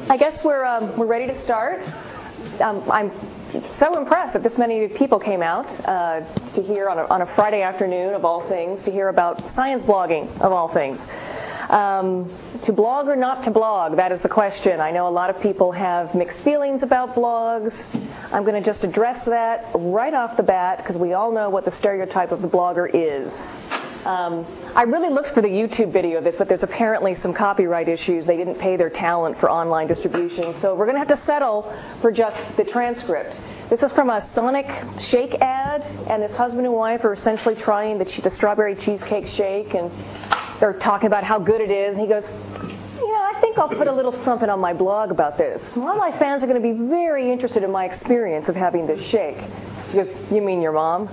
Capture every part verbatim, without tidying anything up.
I guess we're um, we're ready to start. Um, I'm so impressed that this many people came out uh, to hear on a, on a Friday afternoon, of all things, to hear about science blogging, of all things. Um, to blog or not to blog, that is the question. I know a lot of people have mixed feelings about blogs. I'm going to just address that right off the bat because we all know what the stereotype of the blogger is. Um, I really looked for the YouTube video of this, but there's apparently some copyright issues. They didn't pay their talent for online distribution, so we're going to have to settle for just the transcript. This is from a Sonic Shake ad, and this husband and wife are essentially trying the, the strawberry cheesecake shake, and they're talking about how good it is, and he goes, you know, I think I'll put a little something on my blog about this. A lot of my fans are going to be very interested in my experience of having this shake. He goes, you mean your mom?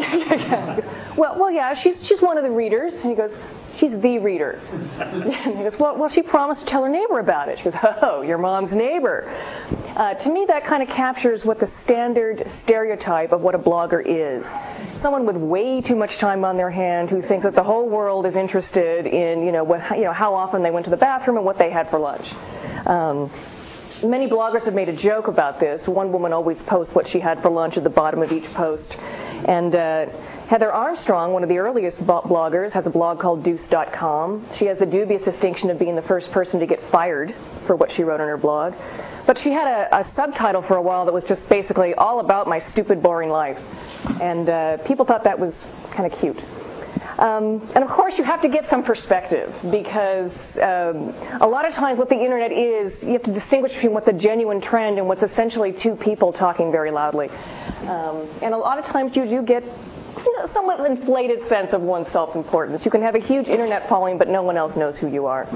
well, well, yeah, she's she's one of the readers. And he goes, she's the reader. And he goes, well, well, she promised to tell her neighbor about it. She goes, oh, your mom's neighbor. Uh, to me, that kind of captures what the standard stereotype of what a blogger is. Someone with way too much time on their hand who thinks that the whole world is interested in, you know, what, you know, how often they went to the bathroom and what they had for lunch. Um, Many bloggers have made a joke about this. One woman always posts what she had for lunch at the bottom of each post. And uh, Heather Armstrong, one of the earliest bloggers, has a blog called Deuce dot com. She has the dubious distinction of being the first person to get fired for what she wrote on her blog. But she had a, a subtitle for a while that was just basically all about my stupid, boring life. And uh, people thought that was kind of cute. Um, and of course, you have to get some perspective because um, a lot of times what the internet is, you have to distinguish between what's a genuine trend and what's essentially two people talking very loudly. Um, and a lot of times you do get you know, somewhat inflated sense of one's self-importance. You can have a huge internet following, but no one else knows who you are.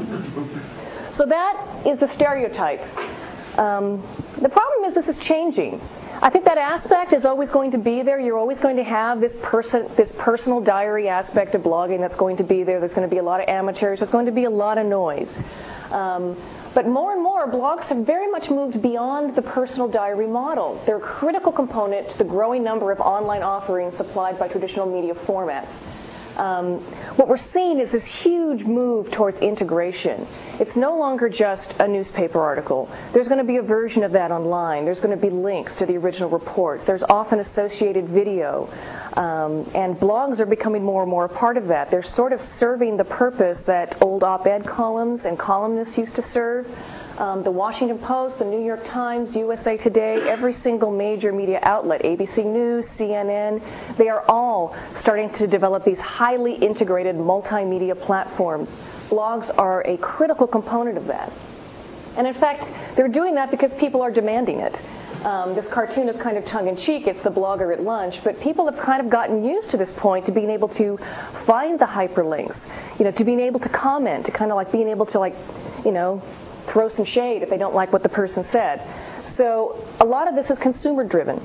So that is the stereotype. Um, the problem is this is changing. I think that aspect is always going to be there. You're always going to have this person, this personal diary aspect of blogging that's going to be there. There's going to be a lot of amateurs. There's going to be a lot of noise. Um, but more and more, blogs have very much moved beyond the personal diary model. They're a critical component to the growing number of online offerings supplied by traditional media formats. Um, what we're seeing is this huge move towards integration. It's no longer just a newspaper article. There's going to be a version of that online. There's going to be links to the original reports. There's often associated video. Um, and blogs are becoming more and more a part of that. They're sort of serving the purpose that old op-ed columns and columnists used to serve. Um, the Washington Post, the New York Times, U S A Today, every single major media outlet, A B C News, C N N, they are all starting to develop these highly integrated multimedia platforms. Blogs are a critical component of that. And in fact, they're doing that because people are demanding it. Um, this cartoon is kind of tongue-in-cheek. It's the blogger at lunch. But people have kind of gotten used to this point to being able to find the hyperlinks, you know, to being able to comment, to kind of like being able to like, you know, throw some shade if they don't like what the person said. So a lot of this is consumer-driven.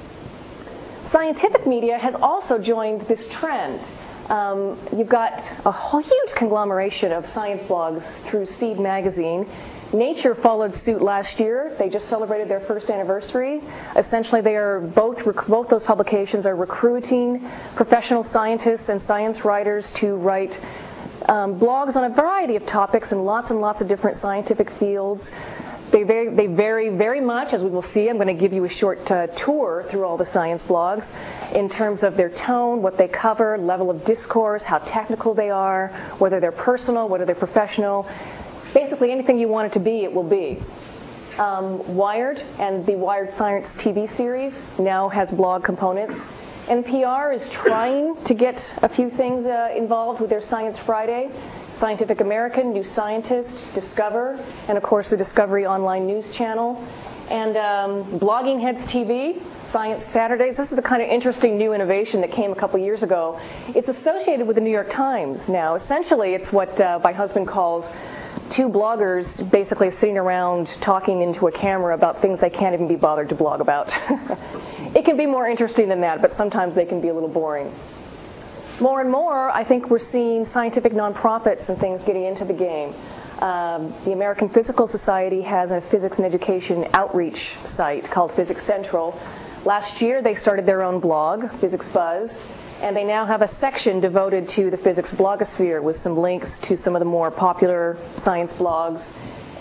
Scientific media has also joined this trend. Um, you've got a whole huge conglomeration of science blogs through Seed magazine. Nature followed suit last year. They just celebrated their first anniversary. Essentially, they are both both those publications are recruiting professional scientists and science writers to write Um, blogs on a variety of topics in lots and lots of different scientific fields. They vary, they vary very much, as we will see. I'm going to give you a short uh, tour through all the science blogs in terms of their tone, what they cover, level of discourse, how technical they are, whether they're personal, whether they're professional. Basically, anything you want it to be, it will be. Um, Wired and the Wired Science T V series now has blog components. N P R is trying to get a few things uh, involved with their Science Friday. Scientific American, New Scientist, Discover, and of course the Discovery Online News Channel. And um, Blogging Heads T V, Science Saturdays. This is the kind of interesting new innovation that came a couple years ago. It's associated with the New York Times now. Essentially, it's what uh, my husband calls two bloggers basically sitting around talking into a camera about things they can't even be bothered to blog about. It can be more interesting than that, but sometimes they can be a little boring. More and more, I think we're seeing scientific nonprofits and things getting into the game. Um, the American Physical Society has a physics and education outreach site called Physics Central. Last year, they started their own blog, Physics Buzz, and they now have a section devoted to the physics blogosphere with some links to some of the more popular science blogs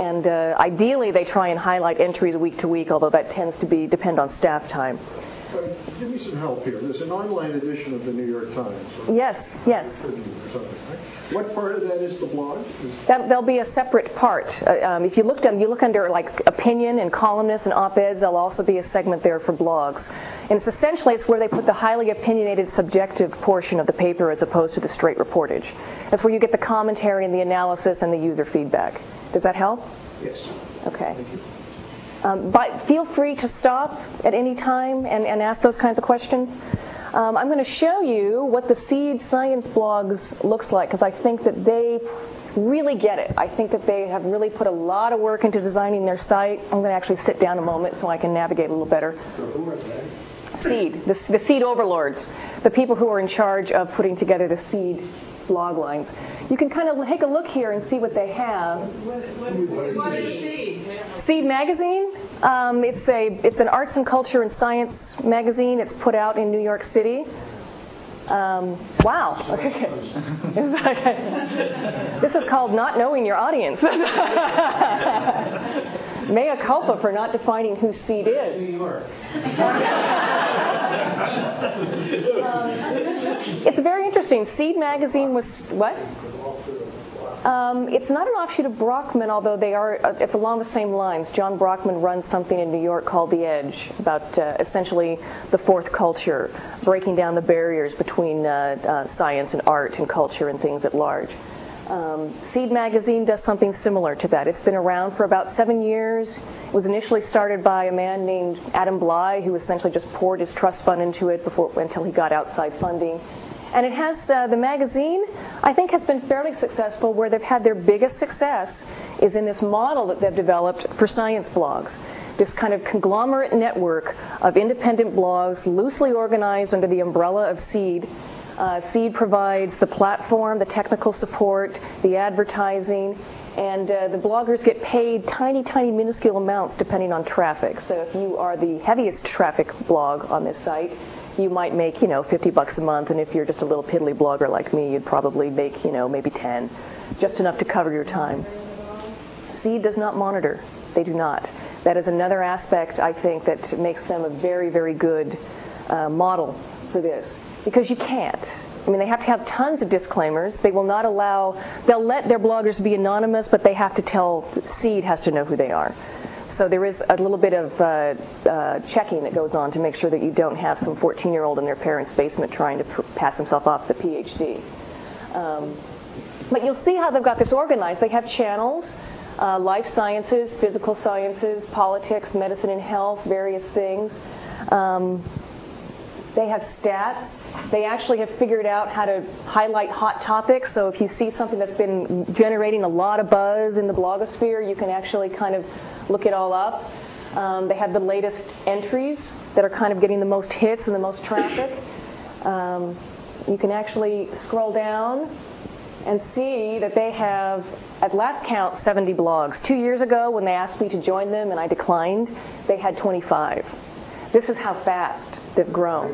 And uh, ideally, they try and highlight entries week to week, although that tends to be depend on staff time. Uh, give me some help here. There's an online edition of the New York Times. Yes, yes. Or something, right? What part of that is the blog? Is That, there'll be a separate part. Uh, um, if you look down, you look under like opinion and columnists and op-eds, there'll also be a segment there for blogs. And it's essentially it's where they put the highly opinionated, subjective portion of the paper as opposed to the straight reportage. That's where you get the commentary and the analysis and the user feedback. Does that help? Yes. Okay. Thank you. Um, but feel free to stop at any time and, and ask those kinds of questions. Um, I'm going to show you what the Seed Science blogs looks like, because I think that they really get it. I think that they have really put a lot of work into designing their site. I'm going to actually sit down a moment so I can navigate a little better. So who are they? Seed, the, the Seed overlords, the people who are in charge of putting together the Seed blog lines. You can kind of take a look here and see what they have. What, what, is, what is Seed? Seed magazine. Um, it's a it's an arts and culture and science magazine. It's put out in New York City. Um, wow. Okay. This is called not knowing your audience. Mea culpa for not defining who Seed is. New York. um, it's very interesting. Seed magazine was what? Um, it's not an offshoot of Brockman, although they are uh, it's along the same lines. John Brockman runs something in New York called The Edge, about uh, essentially the fourth culture, breaking down the barriers between uh, uh, science and art and culture and things at large. Um, Seed magazine does something similar to that. It's been around for about seven years. It was initially started by a man named Adam Bly, who essentially just poured his trust fund into it before until he got outside funding. And it has, uh, the magazine, I think, has been fairly successful. Where they've had their biggest success is in this model that they've developed for science blogs. This kind of conglomerate network of independent blogs loosely organized under the umbrella of Seed. Uh, Seed provides the platform, the technical support, the advertising, and uh, the bloggers get paid tiny, tiny, minuscule amounts depending on traffic. So if you are the heaviest traffic blog on this site, you might make, you know, fifty bucks a month, and if you're just a little piddly blogger like me, you'd probably make, you know, maybe ten, just enough to cover your time. Seed does not monitor. They do not. That is another aspect, I think, that makes them a very, very good uh, model for this, because you can't. I mean, they have to have tons of disclaimers. They will not allow, they'll let their bloggers be anonymous, but they have to tell, Seed has to know who they are. So there is a little bit of uh, uh, checking that goes on to make sure that you don't have some fourteen-year-old in their parents' basement trying to pr- pass himself off the P H D. Um, but you'll see how they've got this organized. They have channels, uh, life sciences, physical sciences, politics, medicine and health, various things. Um, They have stats. They actually have figured out how to highlight hot topics. So if you see something that's been generating a lot of buzz in the blogosphere, you can actually kind of look it all up. Um, they have the latest entries that are kind of getting the most hits and the most traffic. Um, you can actually scroll down and see that they have, at last count, seventy blogs. Two years ago, when they asked me to join them and I declined, they had twenty-five. This is how fast they've grown.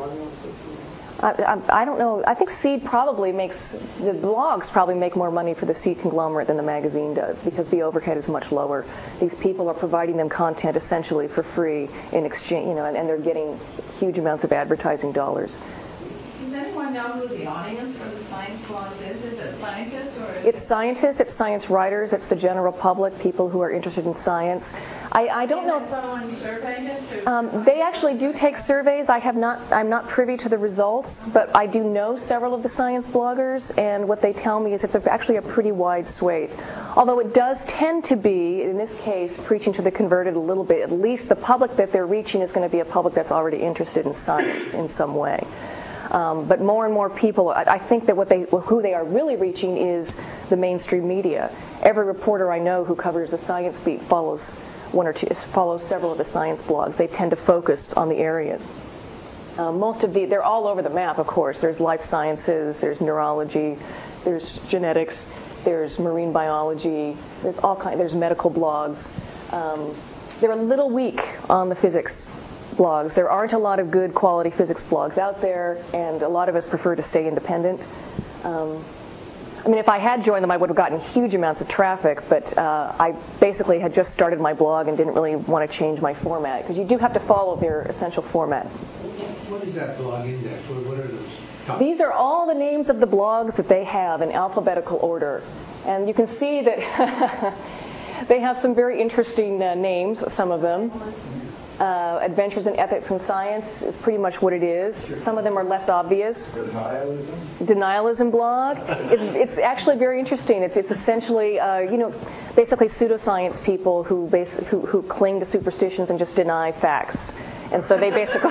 I, I, I don't know. I think Seed probably makes, the blogs probably make more money for the Seed conglomerate than the magazine does, because the overhead is much lower. These people are providing them content essentially for free in exchange, you know, and, and they're getting huge amounts of advertising dollars. Does anyone know who the audience for the science blogs is? Is it scientists or? Is it's scientists, it's science writers, it's the general public, people who are interested in science. I, I don't know. Has someone surveyed it? To um, they actually do take surveys. I have not. I'm not privy to the results, but I do know several of the science bloggers, and what they tell me is it's a, actually a pretty wide swathe. Although it does tend to be, in this case, preaching to the converted a little bit. At least the public that they're reaching is going to be a public that's already interested in science in some way. Um, but more and more people, I, I think that what they, who they are really reaching is the mainstream media. Every reporter I know who covers the science beat follows one or two, follows several of the science blogs. They tend to focus on the areas. Uh, most of the, they're all over the map, of course. There's life sciences, there's neurology, there's genetics, there's marine biology, there's all kind, there's medical blogs. Um, they're a little weak on the physics blogs. There aren't a lot of good quality physics blogs out there, and a lot of us prefer to stay independent. Um, I mean, if I had joined them, I would have gotten huge amounts of traffic, but uh, I basically had just started my blog and didn't really want to change my format, because you do have to follow their essential format. What is that blog index? What, what are those topics? These are all the names of the blogs that they have in alphabetical order. And you can see that they have some very interesting uh, names, some of them. Uh, Adventures in Ethics and Science is pretty much what it is. Some of them are less obvious. Denialism? Denialism blog. It's, it's actually very interesting. It's, it's essentially, uh, you know, basically pseudoscience people who, base, who, who cling to superstitions and just deny facts. And so they basically...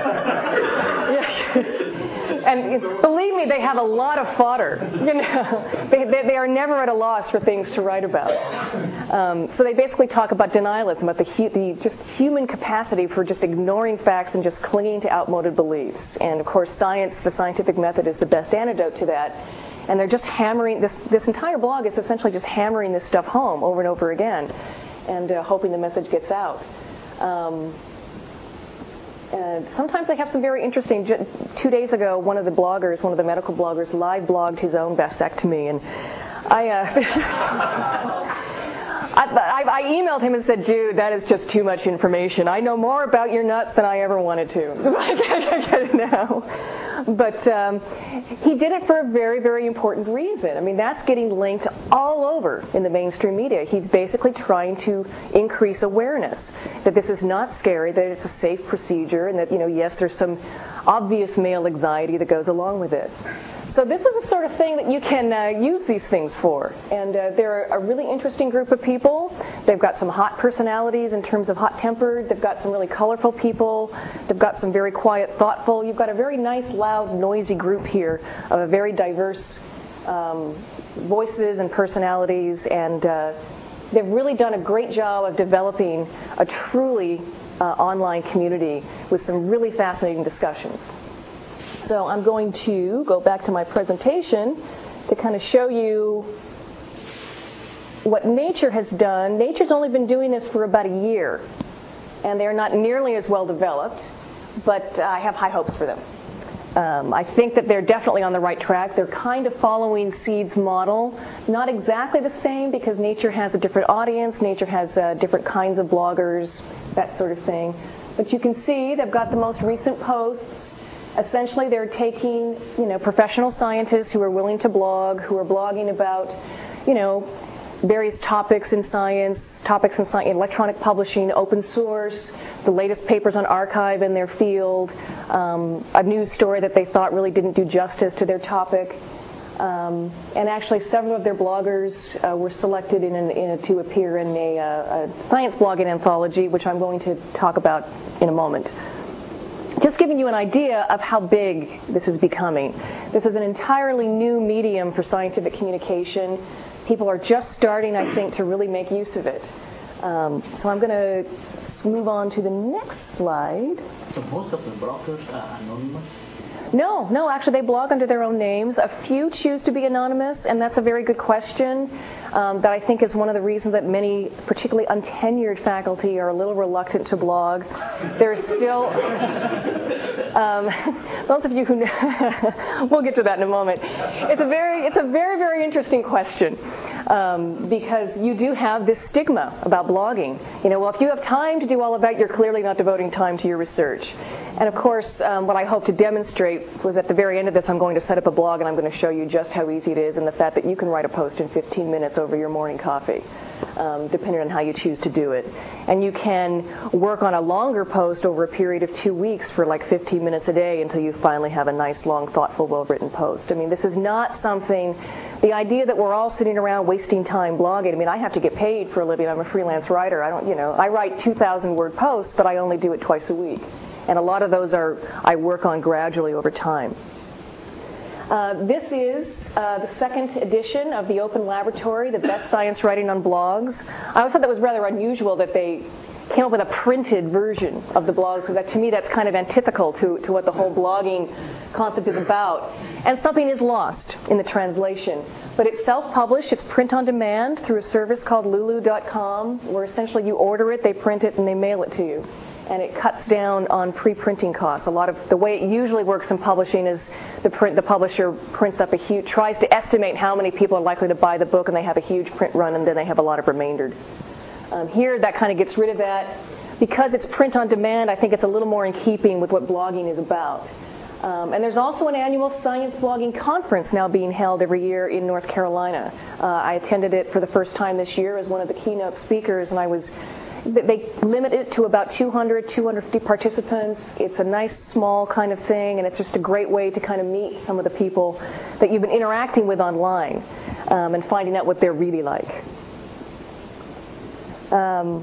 yeah. And believe me, they have a lot of fodder. You know, they, they, they are never at a loss for things to write about. Um, so they basically talk about denialism, about the, the just human capacity for just ignoring facts and just clinging to outmoded beliefs. And of course, science, the scientific method, is the best antidote to that. And they're just hammering this. This entire blog is essentially just hammering this stuff home over and over again, and uh, hoping the message gets out. Um, Uh, sometimes they have some very interesting. Two days ago, one of the bloggers, one of the medical bloggers, live blogged his own vasectomy, and I, uh, I, I, I emailed him and said, "Dude, that is just too much information. I know more about your nuts than I ever wanted to." I get it now. But um, he did it for a very, very important reason. I mean, that's getting linked all over in the mainstream media. He's basically trying to increase awareness that this is not scary, that it's a safe procedure, and that, you know, yes, there's some obvious male anxiety that goes along with this. So this is the sort of thing that you can uh, use these things for. And uh, they're a really interesting group of people. They've got some hot personalities in terms of hot-tempered. They've got some really colorful people. They've got some very quiet, thoughtful. You've got a very nice, loud, noisy group here of a very diverse um, voices and personalities. And uh, they've really done a great job of developing a truly uh, online community with some really fascinating discussions. So I'm going to go back to my presentation to kind of show you what Nature has done. Nature's only been doing this for about a year, and they're not nearly as well developed, but I have high hopes for them. Um, I think that they're definitely on the right track. They're kind of following Seed's model. Not exactly the same, because Nature has a different audience. Nature has uh, different kinds of bloggers, that sort of thing. But you can see they've got the most recent posts. Essentially, they're taking, you know, professional scientists who are willing to blog, who are blogging about, you know, various topics in science, topics in science, electronic publishing, open source, the latest papers on archive in their field, um, a news story that they thought really didn't do justice to their topic. Um, and actually, several of their bloggers uh, were selected in an, in a, to appear in a, a science blogging anthology, which I'm going to talk about in a moment. Just giving you an idea of how big this is becoming. This is an entirely new medium for scientific communication. People are just starting, I think, to really make use of it. Um, so I'm going to move on to the next slide. So most of the bloggers are anonymous? No, no, actually they blog under their own names. A few choose to be anonymous, and that's a very good question. Um, that I think is one of the reasons that many, particularly untenured faculty, are a little reluctant to blog. There's still, um, those of you who know, we'll get to that in a moment. It's a very, it's a very, very interesting question, um, because you do have this stigma about blogging. You know, well, if you have time to do all of that, you're clearly not devoting time to your research. And of course, um, what I hope to demonstrate was at the very end of this, I'm going to set up a blog and I'm going to show you just how easy it is, and the fact that you can write a post in fifteen minutes over your morning coffee, um, depending on how you choose to do it. And you can work on a longer post over a period of two weeks for like fifteen minutes a day until you finally have a nice, long, thoughtful, well-written post. I mean, this is not something, the idea that we're all sitting around wasting time blogging. I mean, I have to get paid for a living. I'm a freelance writer. I don't, you know, I write two thousand word posts, but I only do it twice a week. And a lot of those are, I work on gradually over time. Uh, this is uh, the second edition of the Open Laboratory, the best science writing on blogs. I always thought that was rather unusual that they came up with a printed version of the blogs, because that, to me, that's kind of antithetical to, to what the whole blogging concept is about. And something is lost in the translation. But it's self-published. It's print on demand through a service called lulu dot com, where essentially you order it, they print it, and they mail it to you. and it cuts down on pre-printing costs. A lot of the way it usually works in publishing is the print, the publisher prints up a huge, tries to estimate how many people are likely to buy the book, and they have a huge print run, and then they have a lot of remainder. Um, here, that kind of gets rid of that. Because it's print on demand, I think it's a little more in keeping with what blogging is about. Um, and there's also an annual science blogging conference now being held every year in North Carolina. Uh, I attended it for the first time this year as one of the keynote speakers, and I was, they limit it to about two hundred, two hundred fifty participants. It's a nice, small kind of thing, and it's just a great way to kind of meet some of the people that you've been interacting with online um, and finding out what they're really like. Um,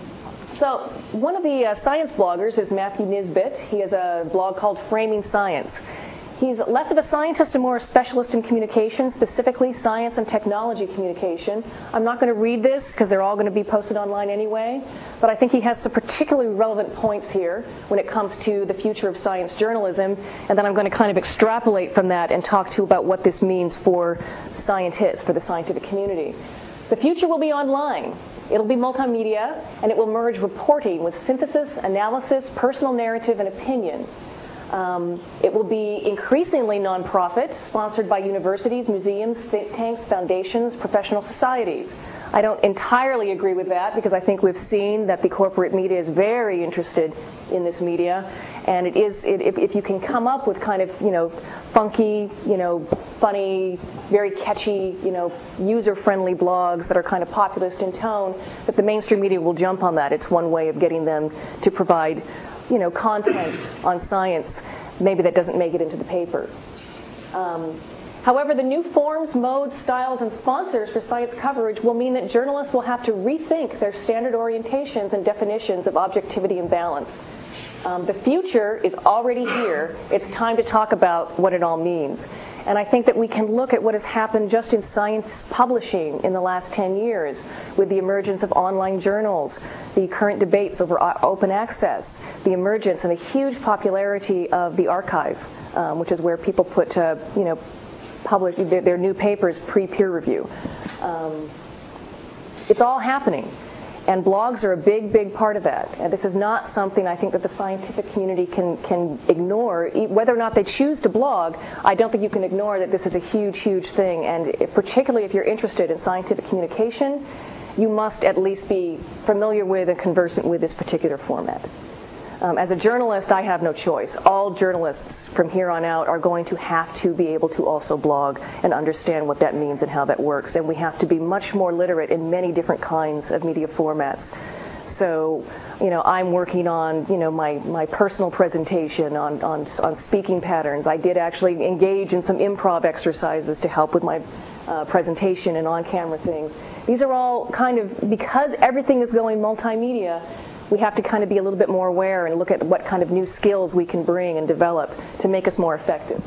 So one of the uh, science bloggers is Matthew Nisbet. He has a blog called Framing Science. He's less of a scientist and more a specialist in communication, specifically science and technology communication. I'm not going to read this because they're all going to be posted online anyway, but I think he has some particularly relevant points here when it comes to the future of science journalism, and then I'm going to kind of extrapolate from that and talk to you about what this means for scientists, for the scientific community. The future will be online. It'll be multimedia, and it will merge reporting with synthesis, analysis, personal narrative, and opinion. Um, it will be increasingly nonprofit, sponsored by universities, museums, think tanks, foundations, professional societies. I don't entirely agree with that because I think we've seen that the corporate media is very interested in this media, and it is it, if, if you can come up with kind of you know funky, you know funny, very catchy, you know user-friendly blogs that are kind of populist in tone, that the mainstream media will jump on that. It's one way of getting them to provide you know content on science, maybe that doesn't make it into the paper. Um, However, the new forms, modes, styles, and sponsors for science coverage will mean that journalists will have to rethink their standard orientations and definitions of objectivity and balance. Um, the future is already here. It's time to talk about what it all means. And I think that we can look at what has happened just in science publishing in the last ten years with the emergence of online journals, the current debates over open access, the emergence and the huge popularity of the archive, um, which is where people put, uh, you know, publish their, their new papers pre-peer review. Um, it's all happening, and blogs are a big, big part of that. And this is not something I think that the scientific community can can ignore. Whether or not they choose to blog, I don't think you can ignore that this is a huge, huge thing. And if, particularly if you're interested in scientific communication, you must at least be familiar with and conversant with this particular format. Um, as a journalist, I have no choice. All journalists from here on out are going to have to be able to also blog and understand what that means and how that works. And we have to be much more literate in many different kinds of media formats. So, you know, I'm working on, you know, my, my personal presentation on, on, on speaking patterns. I did actually engage in some improv exercises to help with my uh, presentation and on-camera things. These are all kind of, because everything is going multimedia, we have to kind of be a little bit more aware and look at what kind of new skills we can bring and develop to make us more effective.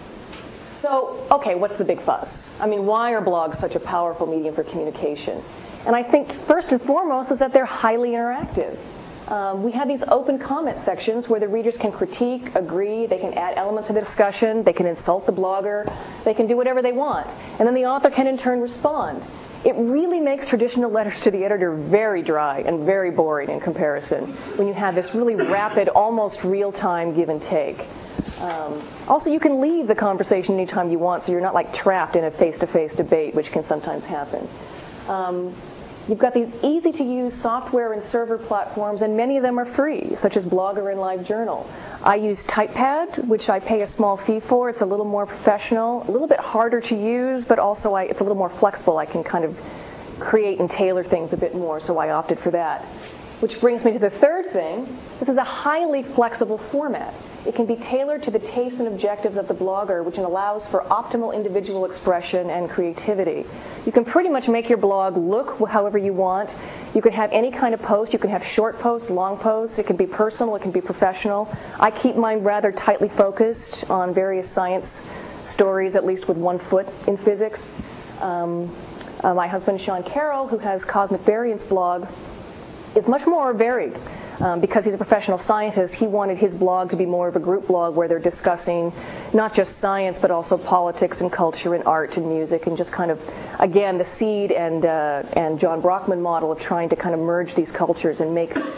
So, okay, what's the big fuss? I mean, why are blogs such a powerful medium for communication? And I think first and foremost is that they're highly interactive. Um, we have these open comment sections where the readers can critique, agree, they can add elements to the discussion, they can insult the blogger, they can do whatever they want. And then the author can in turn respond. It really makes traditional letters to the editor very dry and very boring in comparison when you have this really rapid, almost real-time give and take. Um, also, you can leave the conversation anytime you want, so you're not like trapped in a face-to-face debate, which can sometimes happen. Um, You've got these easy-to-use software and server platforms, and many of them are free, such as Blogger and LiveJournal. I use Typepad, which I pay a small fee for. It's a little more professional, a little bit harder to use, but also I, it's a little more flexible. I can kind of create and tailor things a bit more, so I opted for that. Which brings me to the third thing. This is a highly flexible format. It can be tailored to the tastes and objectives of the blogger, which allows for optimal individual expression and creativity. You can pretty much make your blog look however you want. You can have any kind of post. You can have short posts, long posts. It can be personal. It can be professional. I keep mine rather tightly focused on various science stories, at least with one foot in physics. Um, uh, my husband, Sean Carroll, who has Cosmic Variance blog, is much more varied. Um, because he's a professional scientist, he wanted his blog to be more of a group blog where they're discussing not just science, but also politics and culture and art and music, and just kind of, again, the Seed and uh, and John Brockman model of trying to kind of merge these cultures and make basically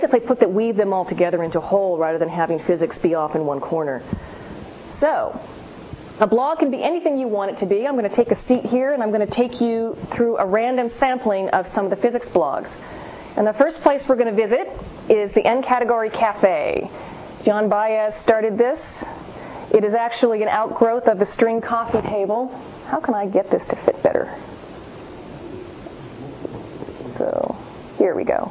basically put that weave them all together into whole rather than having physics be off in one corner. So, a blog can be anything you want it to be. I'm going to take a seat here and I'm going to take you through a random sampling of some of the physics blogs. And the first place we're going to visit is the N Category Cafe. John Baez started this. It is actually an outgrowth of the string coffee table. How can I get this to fit better? So, here we go.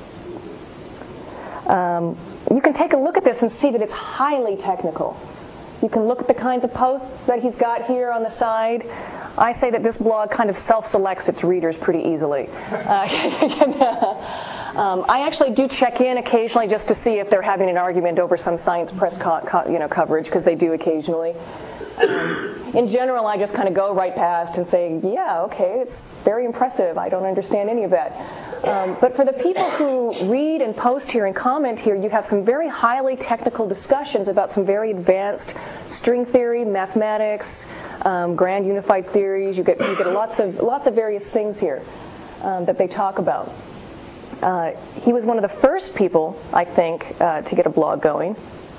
Um, you can take a look at this and see that it's highly technical. You can look at the kinds of posts that he's got here on the side. I say that this blog kind of self-selects its readers pretty easily. Uh, um, I actually do check in occasionally just to see if they're having an argument over some science press co- co- you know, coverage, because they do occasionally. Um, in general, I just kind of go right past and say, yeah, okay, it's very impressive. I don't understand any of that. Um, but for the people who read and post here and comment here, you have some very highly technical discussions about some very advanced string theory, mathematics, um, grand unified theories. You get you get lots of lots of various things here um, that they talk about. Uh, he was one of the first people, I think, uh, to get a blog going.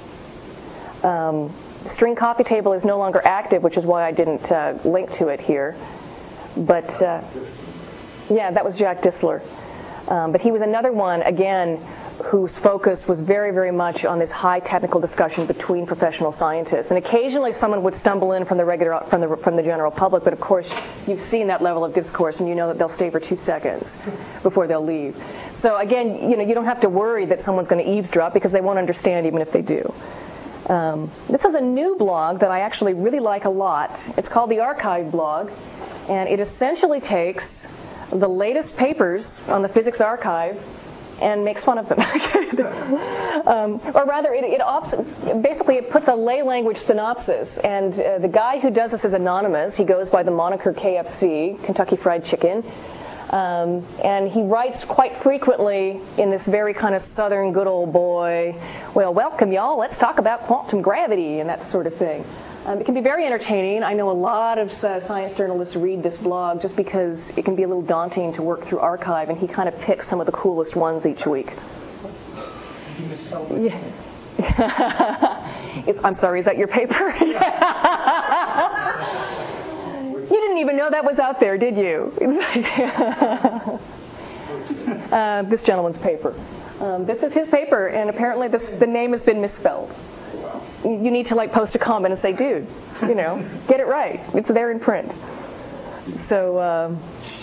Um, the string coffee table is no longer active, which is why I didn't uh, link to it here. But uh, yeah, that was Jack Disler. Um, but he was another one, again, whose focus was very, very much on this high technical discussion between professional scientists. And occasionally someone would stumble in from the regular, from the from the general public, but of course you've seen that level of discourse and you know that they'll stay for two seconds before they'll leave. So again, you know, you don't have to worry that someone's going to eavesdrop because they won't understand even if they do. Um, this is a new blog that I actually really like a lot. It's called the Archive blog, and it essentially takes the latest papers on the Physics Archive and makes fun of them. um, or rather, it, it ops- basically it puts a lay language synopsis. And uh, the guy who does this is anonymous. He goes by the moniker K F C, Kentucky Fried Chicken. Um, and he writes quite frequently in this very kind of southern good old boy, well, welcome y'all, let's talk about quantum gravity and that sort of thing. Um, it can be very entertaining. I know a lot of uh, science journalists read this blog just because it can be a little daunting to work through archive, and he kind of picks some of the coolest ones each week. You misspelled it. Yeah. it's, I'm sorry, is that your paper? You didn't even know that was out there, did you? uh, this gentleman's paper. Um, this is his paper, and apparently this, the name has been misspelled. You need to like post a comment and say, dude, you know, get it right. It's there in print. So, um,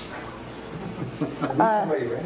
uh,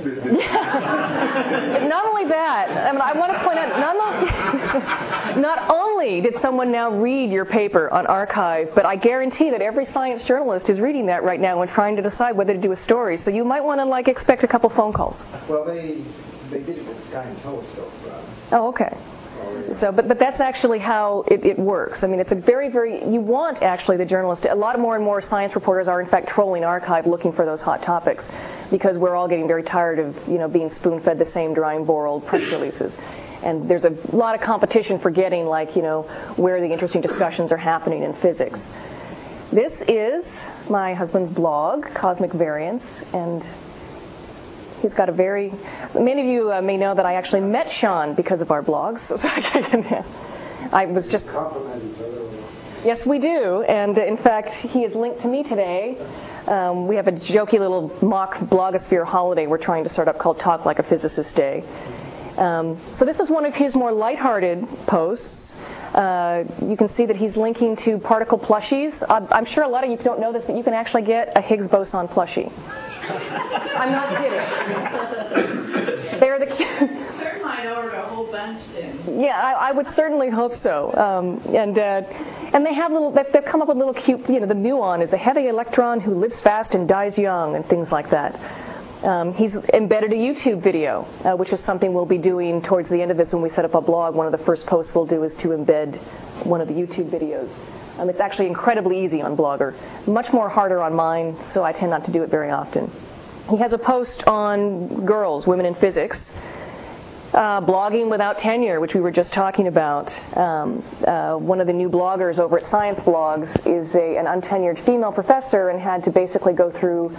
yeah. Not only that, I mean, I want to point out, not, not only did someone now read your paper on Archive, but I guarantee that every science journalist is reading that right now and trying to decide whether to do a story. So you might want to like expect a couple phone calls. Well, they they did it with Sky and Telescope. Uh, oh, okay. So, but but that's actually how it, it works. I mean, it's a very, very, you want actually the journalist, a lot more and more science reporters are in fact trolling Archive looking for those hot topics because we're all getting very tired of, you know, being spoon-fed the same drying boiled press releases. And there's a lot of competition for getting like, you know, where the interesting discussions are happening in physics. This is my husband's blog, Cosmic Variance, and he's got a very, many of you uh, may know that I actually met Sean because of our blogs. So I was just, yes, we do. And uh, in fact, he is linked to me today. Um, we have a jokey little mock blogosphere holiday we're trying to start up called Talk Like a Physicist Day. Um, so this is one of his more lighthearted posts. Uh, you can see that he's linking to particle plushies. I'm, I'm sure a lot of you don't know this, but you can actually get a Higgs boson plushie. I'm not kidding. They're the cute. Sir might order a whole bunch soon. Yeah, I, I would certainly hope so. Um, and uh, and they have little. They've, they've come up with little cute. You know, the muon is a heavy electron who lives fast and dies young, and things like that. Um, he's embedded a YouTube video, uh, which is something we'll be doing towards the end of this when we set up a blog. One of the first posts we'll do is to embed one of the YouTube videos. Um, it's actually incredibly easy on Blogger, much more harder on mine, so I tend not to do it very often. He has a post on girls, women in physics, uh, blogging without tenure, which we were just talking about. Um, uh, one of the new bloggers over at Science Blogs is a, an untenured female professor and had to basically go through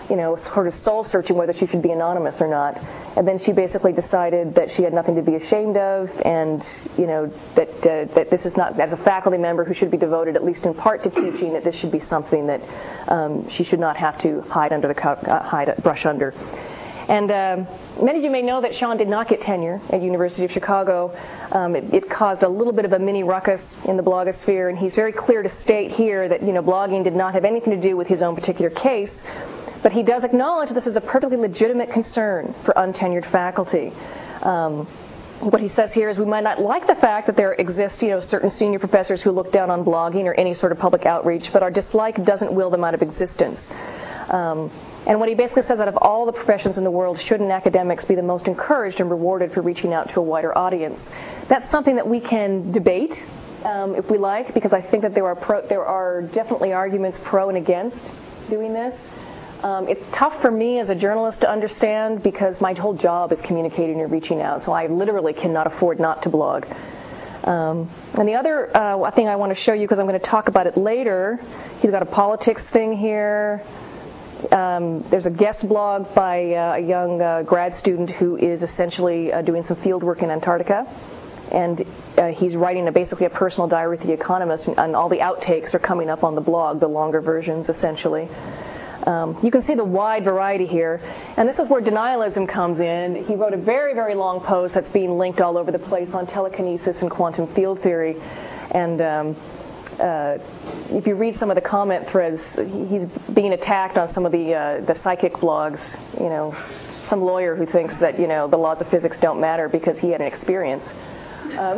you know, sort of soul-searching whether she should be anonymous or not. And then she basically decided that she had nothing to be ashamed of, and, you know, that uh, that this is not, as a faculty member who should be devoted at least in part to teaching, that this should be something that um, she should not have to hide under the co- uh, hide brush under. And uh, many of you may know that Sean did not get tenure at University of Chicago. Um, it, it caused a little bit of a mini ruckus in the blogosphere, and he's very clear to state here that, you know, blogging did not have anything to do with his own particular case, but he does acknowledge this is a perfectly legitimate concern for untenured faculty. Um, what he says here is we might not like the fact that there exist, you know, certain senior professors who look down on blogging or any sort of public outreach, but our dislike doesn't will them out of existence. Um, And what he basically says, out of all the professions in the world, shouldn't academics be the most encouraged and rewarded for reaching out to a wider audience? That's something that we can debate, um, if we like, because I think that there are pro, there are definitely arguments pro and against doing this. Um, it's tough for me as a journalist to understand because my whole job is communicating and reaching out, so I literally cannot afford not to blog. Um, and the other uh, thing I want to show you, because I'm going to talk about it later, he's got a politics thing here. Um, there's a guest blog by uh, a young uh, grad student who is essentially uh, doing some field work in Antarctica, and uh, he's writing a, basically a personal diary with The Economist, and, and all the outtakes are coming up on the blog, the longer versions essentially. Um, you can see the wide variety here, and this is where denialism comes in. He wrote a very, very long post that's being linked all over the place on telekinesis and quantum field theory, and um, Uh, if you read some of the comment threads, he's being attacked on some of the uh, the psychic blogs. You know, some lawyer who thinks that, you know, the laws of physics don't matter because he had an experience. Um,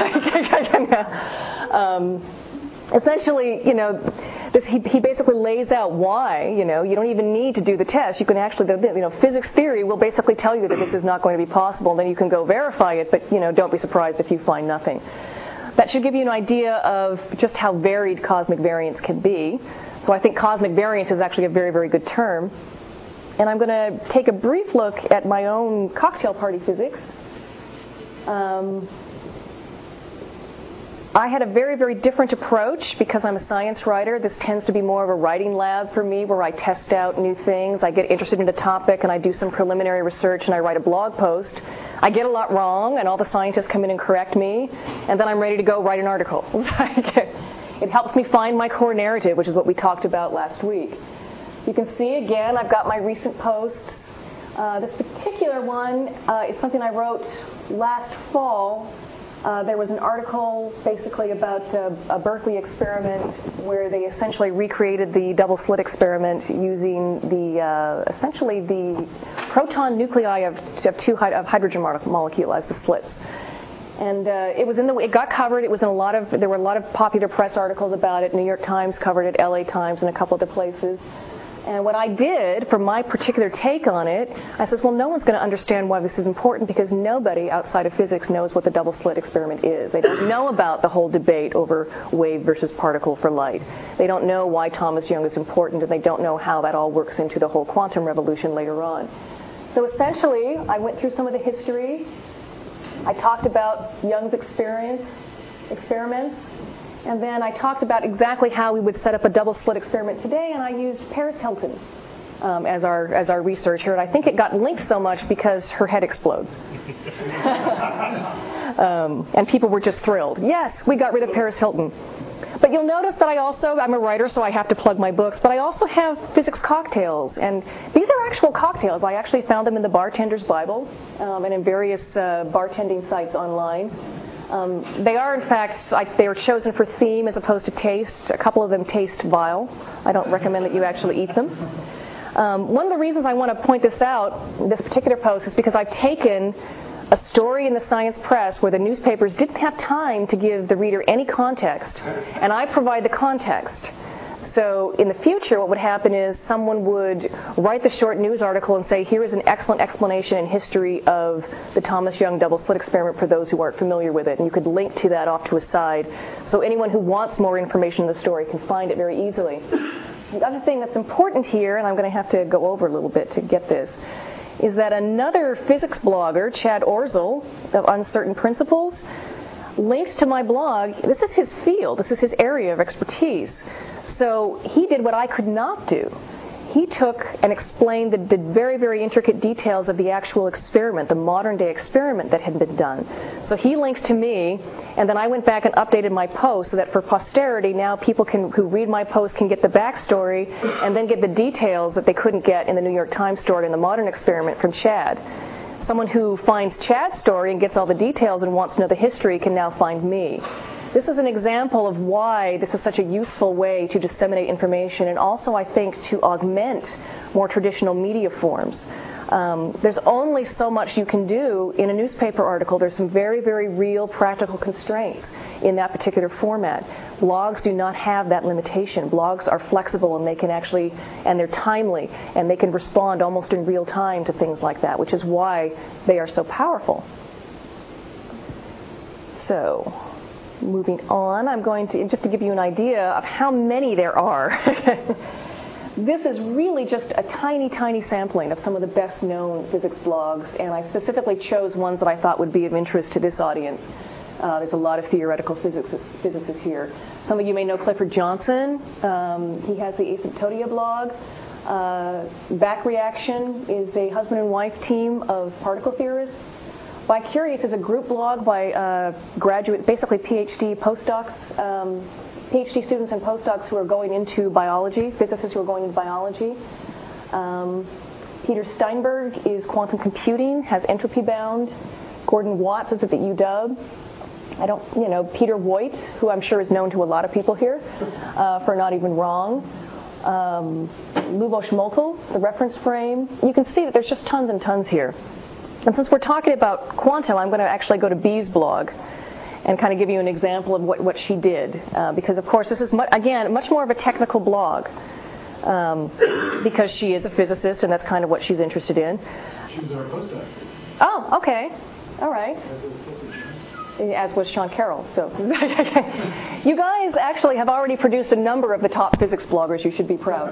um, essentially, you know, this, he, he basically lays out why. You know, you don't even need to do the test. You can actually, you know, physics theory will basically tell you that this is not going to be possible. Then you can go verify it, but, you know, don't be surprised if you find nothing. That should give you an idea of just how varied cosmic variance can be. So I think cosmic variance is actually a very, very good term. And I'm going to take a brief look at my own cocktail party physics. Um, I had a very, very different approach because I'm a science writer. This tends to be more of a writing lab for me where I test out new things. I get interested in a topic and I do some preliminary research and I write a blog post. I get a lot wrong and all the scientists come in and correct me, and then I'm ready to go write an article. It helps me find my core narrative, which is what we talked about last week. You can see, again, I've got my recent posts. Uh, this particular one uh, is something I wrote last fall. Uh, there was an article basically about uh, a Berkeley experiment where they essentially recreated the double slit experiment using the uh, essentially the proton nuclei of, of two of hydrogen molecule as the slits. And uh, it was in the it got covered. It was in a lot of there were a lot of popular press articles about it. New York Times covered it, L A Times, and a couple other places. And what I did for my particular take on it, I says, well, no one's going to understand why this is important because nobody outside of physics knows what the double slit experiment is. They don't know about the whole debate over wave versus particle for light. They don't know why Thomas Young is important, and they don't know how that all works into the whole quantum revolution later on. So essentially, I went through some of the history. I talked about Young's experience, experiments. And then I talked about exactly how we would set up a double slit experiment today, and I used Paris Hilton um, as our as our researcher. And I think it got linked so much because her head explodes. um, and people were just thrilled. Yes, we got rid of Paris Hilton. But you'll notice that I also, I'm a writer, so I have to plug my books, but I also have physics cocktails. And these are actual cocktails. I actually found them in the Bartender's Bible um, and in various uh, bartending sites online. Um, they are, in fact, like, they were chosen for theme as opposed to taste. A couple of them taste vile. I don't recommend that you actually eat them. Um, one of the reasons I want to point this out, this particular post, is because I've taken a story in the science press where the newspapers didn't have time to give the reader any context, and I provide the context. So in the future, what would happen is someone would write the short news article and say, here is an excellent explanation in history of the Thomas Young double slit experiment for those who aren't familiar with it. And you could link to that off to a side. So anyone who wants more information in the story can find it very easily. The other thing that's important here, and I'm going to have to go over a little bit to get this, is that another physics blogger, Chad Orzel, of Uncertain Principles, links to my blog. This is his field. This is his area of expertise. So he did what I could not do. he took and explained the, the very, very intricate details of the actual experiment, the modern-day experiment that had been done. So he linked to me, and then I went back and updated my post so that for posterity, now people can, who read my post can get the backstory and then get the details that they couldn't get in the New York Times story in the modern experiment from Chad. Someone who finds Chad's story and gets all the details and wants to know the history can now find me. This is an example of why this is such a useful way to disseminate information, and also, I think, to augment more traditional media forms. Um, there's only so much you can do in a newspaper article. There's some very, very real practical constraints in that particular format. Blogs do not have that limitation. Blogs are flexible, and they can actually, and they're timely, and they can respond almost in real time to things like that, which is why they are so powerful. So, moving on, I'm going to, just to give you an idea of how many there are. This is really just a tiny, tiny sampling of some of the best-known physics blogs, and I specifically chose ones that I thought would be of interest to this audience. Uh, there's a lot of theoretical physicists, physicists here. Some of you may know Clifford Johnson. Um, he has the Asymptodia blog. Uh, Back Reaction is a husband and wife team of particle theorists. Bicurious is a group blog by uh, graduate, basically PhD postdocs, um, PhD students and postdocs who are going into biology, physicists who are going into biology. Um, Peter Steinberg is quantum computing, has Entropy Bound. Gordon Watts is at the U W. I don't, you know, Peter Voigt, who I'm sure is known to a lot of people here uh, for Not Even Wrong. Um, Lubos Motyl, the reference frame. You can see that there's just tons and tons here. And since we're talking about quantum, I'm going to actually go to Bee's blog and kind of give you an example of what, what she did. Uh, because, of course, this is, mu- again, much more of a technical blog. Um, because she is a physicist, and that's kind of what she's interested in. She was our postdoc. Oh, okay. All right. As was Sean Carroll. So, you guys actually have already produced a number of the top physics bloggers. You should be proud.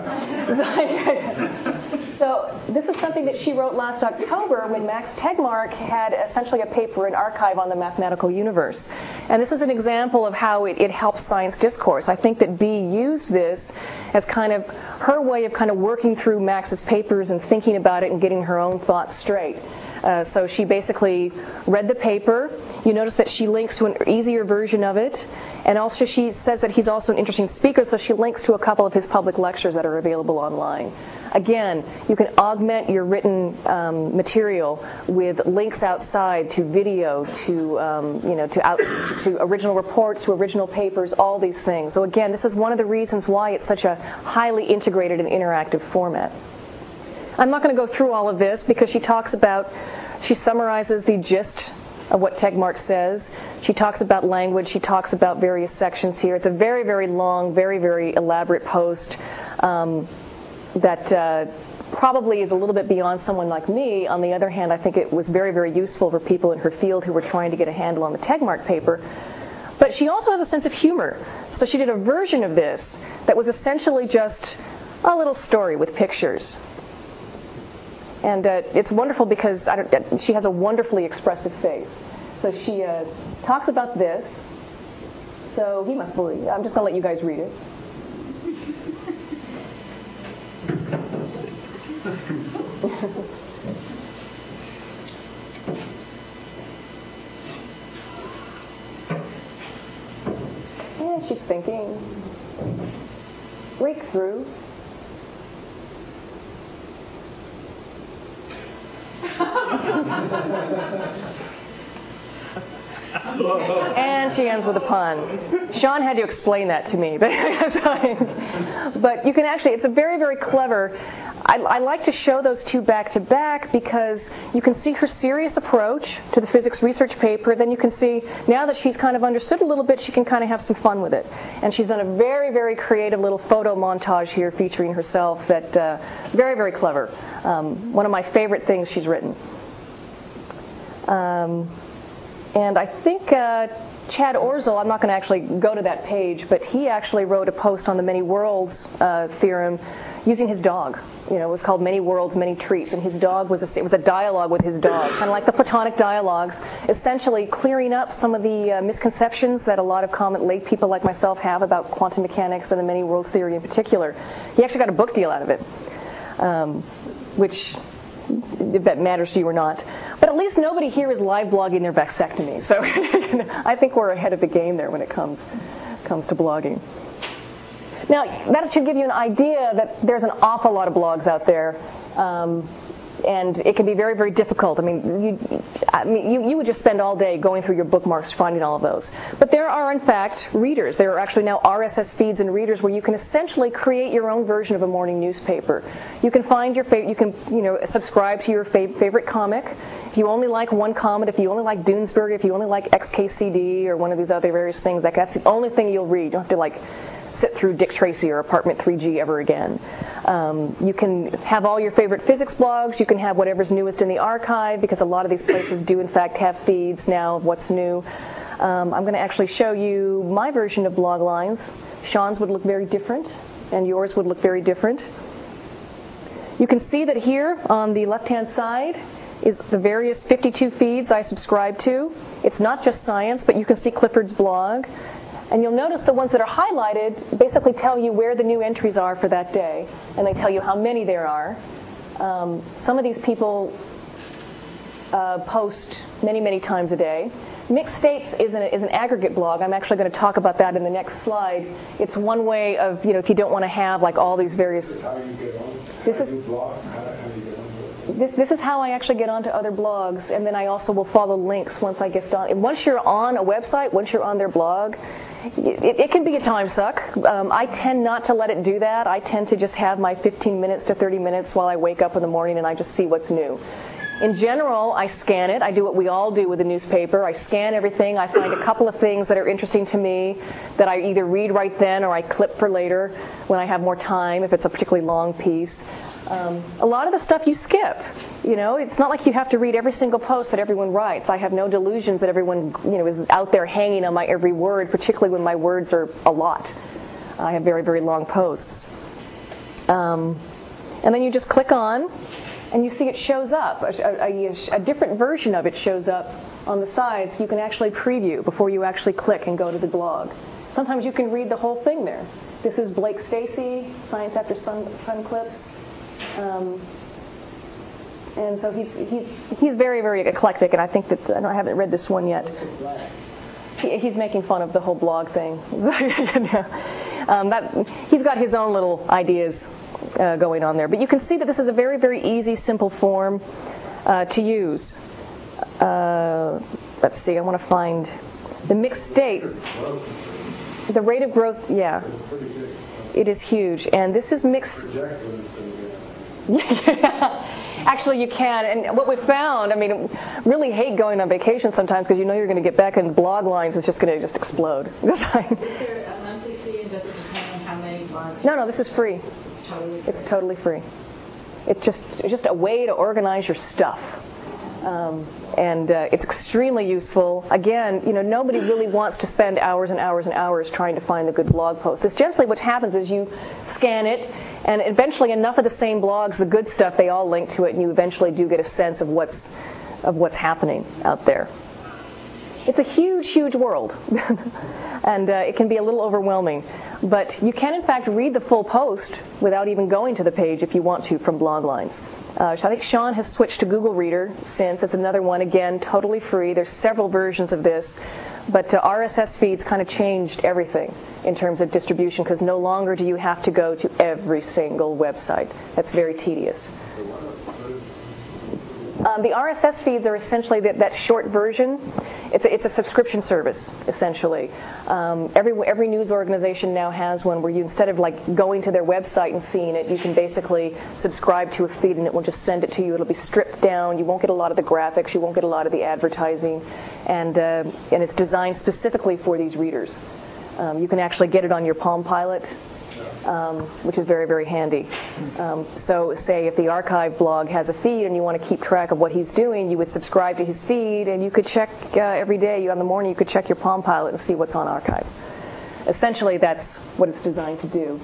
So, this is something that she wrote last October when Max Tegmark had essentially a paper in Archive on the Mathematical Universe. And this is an example of how it, it helps science discourse. I think that Bee used this as kind of her way of kind of working through Max's papers and thinking about it and getting her own thoughts straight. Uh, so she basically read the paper. You notice that she links to an easier version of it. And also she says that he's also an interesting speaker, so she links to a couple of his public lectures that are available online. Again, you can augment your written um, material with links outside to video, to um, you know, to, out, to, to original reports, to original papers, all these things. So again, this is one of the reasons why it's such a highly integrated and interactive format. I'm not going to go through all of this because she talks about, she summarizes the gist of what Tegmark says. She talks about language. She talks about various sections here. It's a very, very long, very, very elaborate post um, that uh, probably is a little bit beyond someone like me. On the other hand, I think it was very, very useful for people in her field who were trying to get a handle on the Tegmark paper. But she also has a sense of humor. So she did a version of this that was essentially just a little story with pictures. And uh, it's wonderful because I don't, she has a wonderfully expressive face. So she uh, talks about this. So he must believe. I'm just going to let you guys read it. Yeah, she's thinking. Breakthrough. And she ends with a pun. Sean had to explain that to me. But, but you can actually, it's a very, very clever. I, I like to show those two back to back because you can see her serious approach to the physics research paper. Then you can see, now that she's kind of understood a little bit, she can kind of have some fun with it. And she's done a very, very creative little photo montage here featuring herself that, uh, very, very clever. Um, one of my favorite things she's written. Um, and I think uh, Chad Orzel, I'm not going to actually go to that page, but he actually wrote a post on the many worlds uh, theorem using his dog. You know, it was called Many Worlds, Many Treats, and his dog was a, it was a dialogue with his dog, kind of like the Platonic dialogues, essentially clearing up some of the uh, misconceptions that a lot of common lay people like myself have about quantum mechanics and the many worlds theory in particular. He actually got a book deal out of it. um, which, if that matters to you or not. But at least nobody here is live blogging their vasectomy. So I think we're ahead of the game there when it comes comes to blogging. Now, that should give you an idea that there's an awful lot of blogs out there. Um, And it can be very, very difficult. I mean, you, I mean you, you would just spend all day going through your bookmarks finding all of those. But there are, in fact, readers. There are actually now R S S feeds and readers where you can essentially create your own version of a morning newspaper. You can find your favorite. You can, you know, subscribe to your fav- favorite comic. If you only like one comic, if you only like Doonesbury, if you only like X K C D or one of these other various things, like that's the only thing you'll read. You don't have to like sit through Dick Tracy or Apartment three G ever again. Um, you can have all your favorite physics blogs. You can have whatever's newest in the archive, because a lot of these places do, in fact, have feeds now of what's new. Um, I'm going to actually show you my version of Bloglines. Sean's would look very different, and yours would look very different. You can see that here on the left-hand side is the various fifty-two feeds I subscribe to. It's not just science, but you can see Clifford's blog. And you'll notice the ones that are highlighted basically tell you where the new entries are for that day, and they tell you how many there are. Um, some of these people uh, post many, many times a day. Mixed States is an, is an aggregate blog. I'm actually going to talk about that in the next slide. It's one way of, you know, if you don't want to have like all these various. How do you get on? This How is. do you blog? How, how do you get on? This, this is how I actually get onto other blogs, and then I also will follow links once I get on. And once you're on a website, once you're on their blog, it, it can be a time suck. Um, I tend not to let it do that. I tend to just have my fifteen minutes to thirty minutes while I wake up in the morning, and I just see what's new. In general, I scan it. I do what we all do with a newspaper. I scan everything. I find a couple of things that are interesting to me that I either read right then or I clip for later when I have more time, if it's a particularly long piece. Um, a lot of the stuff you skip. You know, it's not like you have to read every single post that everyone writes. I have no delusions that everyone, you know, is out there hanging on my every word, particularly when my words are a lot. I have very, very long posts. Um, and then you just click on, and you see it shows up. A, a, a different version of it shows up on the sides. You can actually preview before you actually click and go to the blog. Sometimes you can read the whole thing there. This is Blake Stacy, Science After Sun, Sun Clips. Um, and so he's he's he's very, very eclectic, and I think that, and I haven't read this one yet. He, he's making fun of the whole blog thing. um, that, he's got his own little ideas uh, going on there. But you can see that this is a very, very easy, simple form uh, to use. Uh, let's see, I want to find the Mixed States. The rate of growth, yeah. It is huge. And this is Mixed. Yeah. Actually, you can. And what we found, I mean, really hate going on vacation sometimes because you know you're going to get back and Bloglines is just going to just explode. Is there a monthly fee, and does it depend on how many blogs? No, no, this is free. It's totally free. It's totally free. It's just it's just a way to organize your stuff. Um, and uh, it's extremely useful. Again, you know, nobody really wants to spend hours and hours and hours trying to find a good blog post. It's generally what happens is you scan it, and eventually enough of the same blogs, the good stuff, they all link to it, and you eventually do get a sense of what's of what's happening out there. It's a huge, huge world, and uh, it can be a little overwhelming. But you can, in fact, read the full post without even going to the page if you want to from Bloglines. Uh, so I think Sean has switched to Google Reader since. It's another one, again, totally free. There's several versions of this. But uh, R S S feeds kind of changed everything in terms of distribution because no longer do you have to go to every single website. That's very tedious. Um, the R S S feeds are essentially that, that short version. It's a, it's a subscription service, essentially. Um, every every news organization now has one where you, instead of like going to their website and seeing it, you can basically subscribe to a feed and it will just send it to you. It'll be stripped down. You won't get a lot of the graphics. You won't get a lot of the advertising, and uh, and it's designed specifically for these readers. Um, you can actually get it on your Palm Pilot. Um, which is very, very handy. Um, so say if the archive blog has a feed and you want to keep track of what he's doing, you would subscribe to his feed and you could check uh, every day. You, on the morning you could check your Palm Pilot and see what's on archive. Essentially, that's what it's designed to do.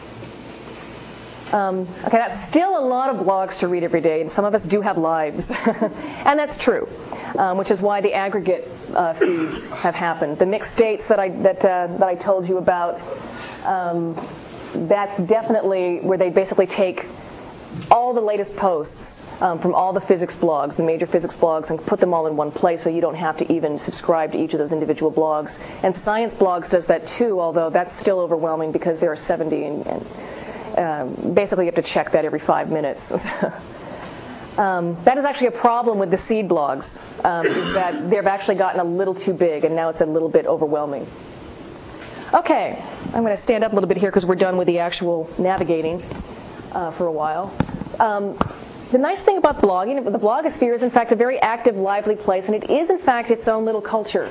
Um, okay, that's still a lot of blogs to read every day, and some of us do have lives. And that's true, um, which is why the aggregate uh, feeds have happened. The Mixed States that I, that, uh, that I told you about, um, that's definitely where they basically take all the latest posts um, from all the physics blogs, the major physics blogs, and put them all in one place so you don't have to even subscribe to each of those individual blogs. And Science Blogs does that too, although that's still overwhelming because there are seventy, and, and uh, basically you have to check that every five minutes. um, that is actually a problem with the seed blogs, um, is that they've actually gotten a little too big, and now it's a little bit overwhelming. Okay, I'm going to stand up a little bit here because we're done with the actual navigating uh, for a while. Um, the nice thing about blogging, the blogosphere is in fact a very active, lively place, and it is in fact its own little culture.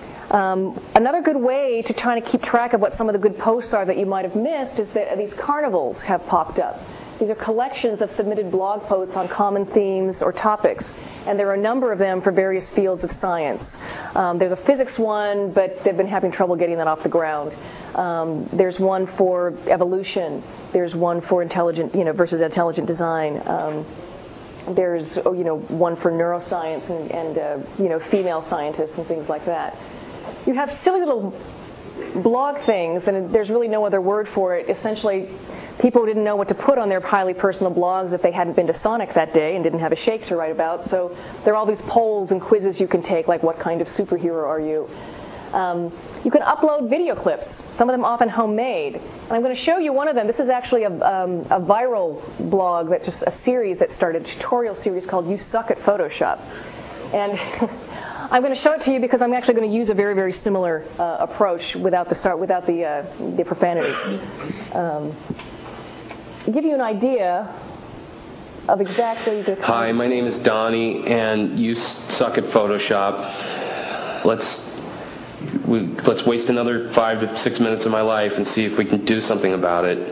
Um, another good way to try to keep track of what some of the good posts are that you might have missed is that these carnivals have popped up. These are collections of submitted blog posts on common themes or topics, and there are a number of them for various fields of science. Um, there's a physics one, but they've been having trouble getting that off the ground. Um, there's one for evolution. There's one for intelligent, you know, versus intelligent design. Um, there's, you know, one for neuroscience and, and uh, you know, female scientists and things like that. You have silly little blog things, and there's really no other word for it. Essentially, people didn't know what to put on their highly personal blogs if they hadn't been to Sonic that day and didn't have a shake to write about. So there are all these polls and quizzes you can take, like what kind of superhero are you? Um, you can upload video clips, some of them often homemade. And I'm going to show you one of them. This is actually a, um, a viral blog, that's just a series that started, a tutorial series called You Suck at Photoshop. And I'm going to show it to you because I'm actually going to use a very, very similar uh, approach without the start, without the uh, the profanity. Um, to give you an idea of exactly the. Hi, my name is Donnie, and you suck at Photoshop. Let's we, let's waste another five to six minutes of my life and see if we can do something about it.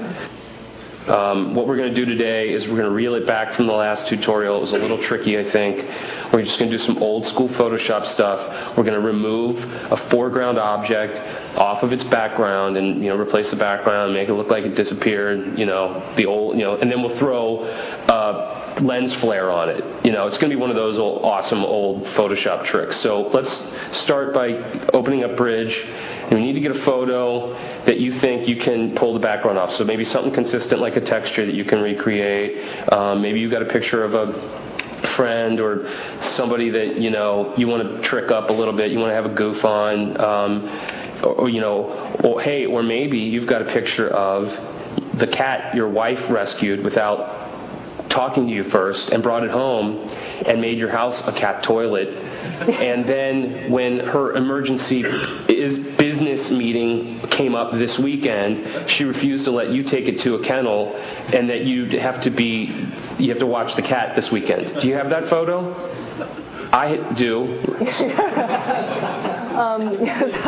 Um, what we're going to do today is we're going to reel it back from the last tutorial. It was a little tricky, I think. We're just going to do some old school Photoshop stuff. We're going to remove a foreground object off of its background and, you know, replace the background, make it look like it disappeared, you know, the old, you know, and then we'll throw uh, lens flare on it. You know, it's going to be one of those old, awesome old Photoshop tricks. So let's start by opening up Bridge. And we need to get a photo that you think you can pull the background off. So maybe something consistent like a texture that you can recreate. Um, maybe you've got a picture of a friend or somebody that, you know, you want to trick up a little bit. You want to have a goof on. Um, or, or, you know, or hey, or maybe you've got a picture of the cat your wife rescued without talking to you first and brought it home and made your house a cat toilet. And then when her emergency is business meeting came up this weekend, she refused to let you take it to a kennel, and that you have to be you have to watch the cat this weekend. Do you have that photo? I do. um,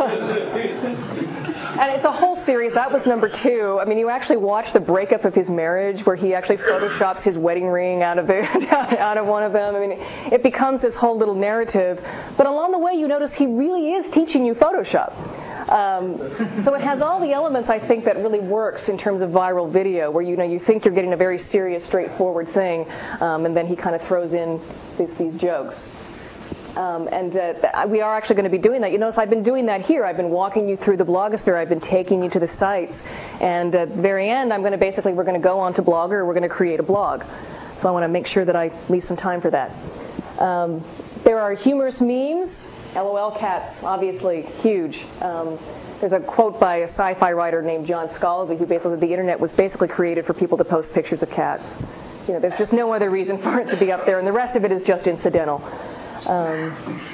And it's a whole series. That was number two. I mean, you actually watch the breakup of his marriage, where he actually photoshops his wedding ring out of it, out of one of them. I mean, it becomes this whole little narrative. But along the way, you notice he really is teaching you Photoshop. Um, so it has all the elements, I think, that really works in terms of viral video, where you know you think you're getting a very serious, straightforward thing, um, and then he kind of throws in these, these jokes. Um, and uh, we are actually going to be doing that. You notice I've been doing that here. I've been walking you through the blogosphere. I've been taking you to the sites. And at the very end, I'm going to basically, we're going to go onto Blogger. We're going to create a blog. So I want to make sure that I leave some time for that. Um, there are humorous memes. LOL cats, obviously, huge. Um, there's a quote by a sci-fi writer named John Scalzi, who basically, the internet was basically created for people to post pictures of cats. You know, there's just no other reason for it to be up there, and the rest of it is just incidental. Um,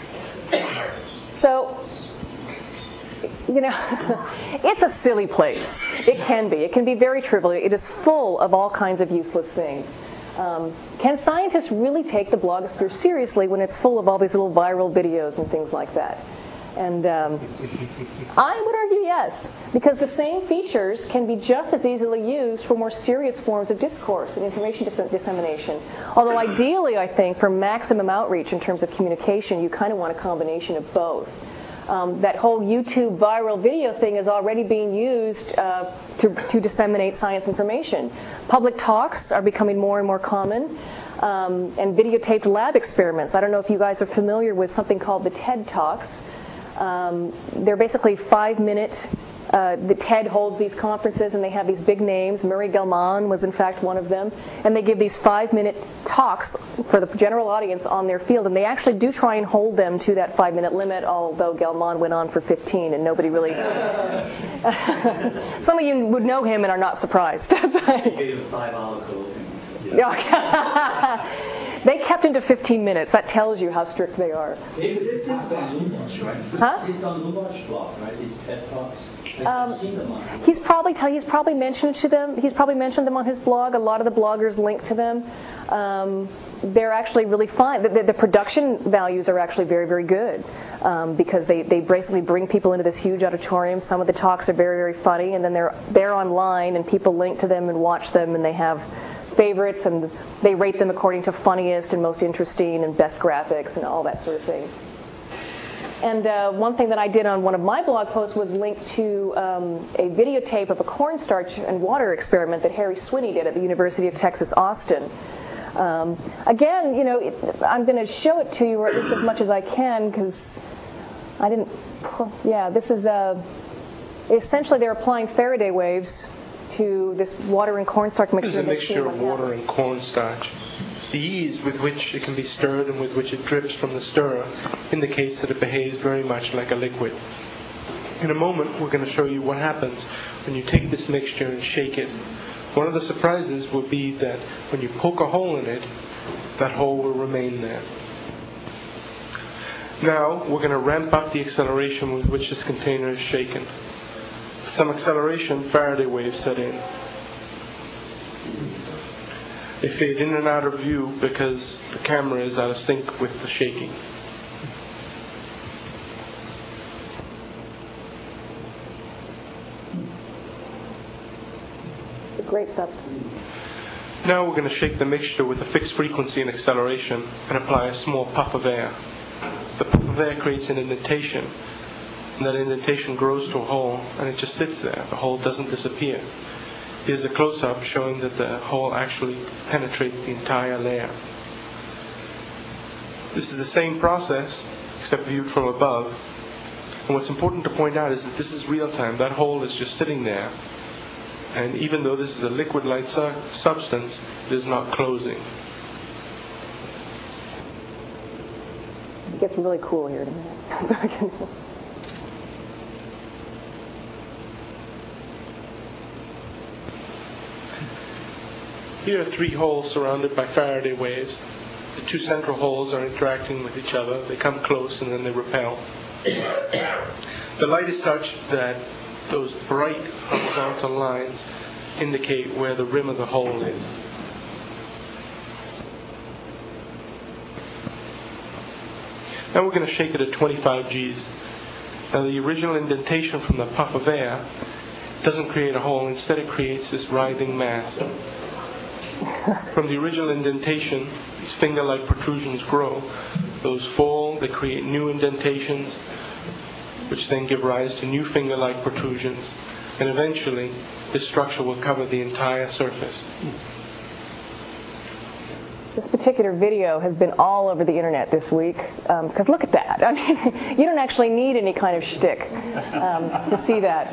so, you know, it's a silly place. It can be. It can be very trivial. It is full of all kinds of useless things. Um, can scientists really take the blogosphere seriously when it's full of all these little viral videos and things like that? And um, I would argue yes, because the same features can be just as easily used for more serious forms of discourse and information dis- dissemination. Although ideally, I think, for maximum outreach in terms of communication, you kind of want a combination of both. Um, that whole YouTube viral video thing is already being used uh, to, to disseminate science information. Public talks are becoming more and more common, um, and videotaped lab experiments. I don't know if you guys are familiar with something called the TED Talks. Um, they're basically five-minute Uh, the TED holds these conferences, and they have these big names. Murray Gell-Mann was, in fact, one of them. And they give these five-minute talks for the general audience on their field. And they actually do try and hold them to that five-minute limit, although Gell-Mann went on for fifteen, and nobody really... Some of you would know him and are not surprised. He gave a five-hour closing. They kept into fifteen minutes. That tells you how strict they are. It's on Lumos, right? Huh? It's on Lumos blog, right? These TED Talks. Um, he's probably tell, he's probably mentioned to them. He's probably mentioned them on his blog. A lot of the bloggers link to them. Um, they're actually really fun. The, the, the production values are actually very, very good um, because they, they basically bring people into this huge auditorium. Some of the talks are very, very funny, and then they're they're online, and people link to them and watch them, and they have favorites, and they rate them according to funniest and most interesting and best graphics and all that sort of thing. And uh, one thing that I did on one of my blog posts was link to um, a videotape of a cornstarch and water experiment that Harry Swinney did at the University of Texas, Austin. Um, again, you know, it, I'm going to show it to you, or at least as much as I can, because I didn't. Yeah, this is uh, essentially they're applying Faraday waves to this water and cornstarch mixture. This is a mixture of water and cornstarch. The ease with which it can be stirred and with which it drips from the stirrer indicates that it behaves very much like a liquid. In a moment, we're going to show you what happens when you take this mixture and shake it. One of the surprises will be that when you poke a hole in it, that hole will remain there. Now, we're going to ramp up the acceleration with which this container is shaken. With some acceleration, Faraday waves set in. They fade in and out of view because the camera is out of sync with the shaking. Great stuff. Now we're going to shake the mixture with a fixed frequency and acceleration and apply a small puff of air. The puff of air creates an indentation, and that indentation grows to a hole, and it just sits there. The hole doesn't disappear. Here's a close-up showing that the hole actually penetrates the entire layer. This is the same process, except viewed from above. And what's important to point out is that this is real-time. That hole is just sitting there. And even though this is a liquid-like su- substance, it is not closing. It gets really cool here in a minute. Here are three holes surrounded by Faraday waves. The two central holes are interacting with each other. They come close and then they repel. The light is such that those bright horizontal lines indicate where the rim of the hole is. Now we're going to shake it at twenty-five G's. Now the original indentation from the puff of air doesn't create a hole. Instead it creates this writhing mass. From the original indentation, these finger-like protrusions grow. Those fall, they create new indentations, which then give rise to new finger-like protrusions. And eventually, this structure will cover the entire surface. This particular video has been all over the internet this week, because um, look at that. I mean, you don't actually need any kind of shtick um, to see that.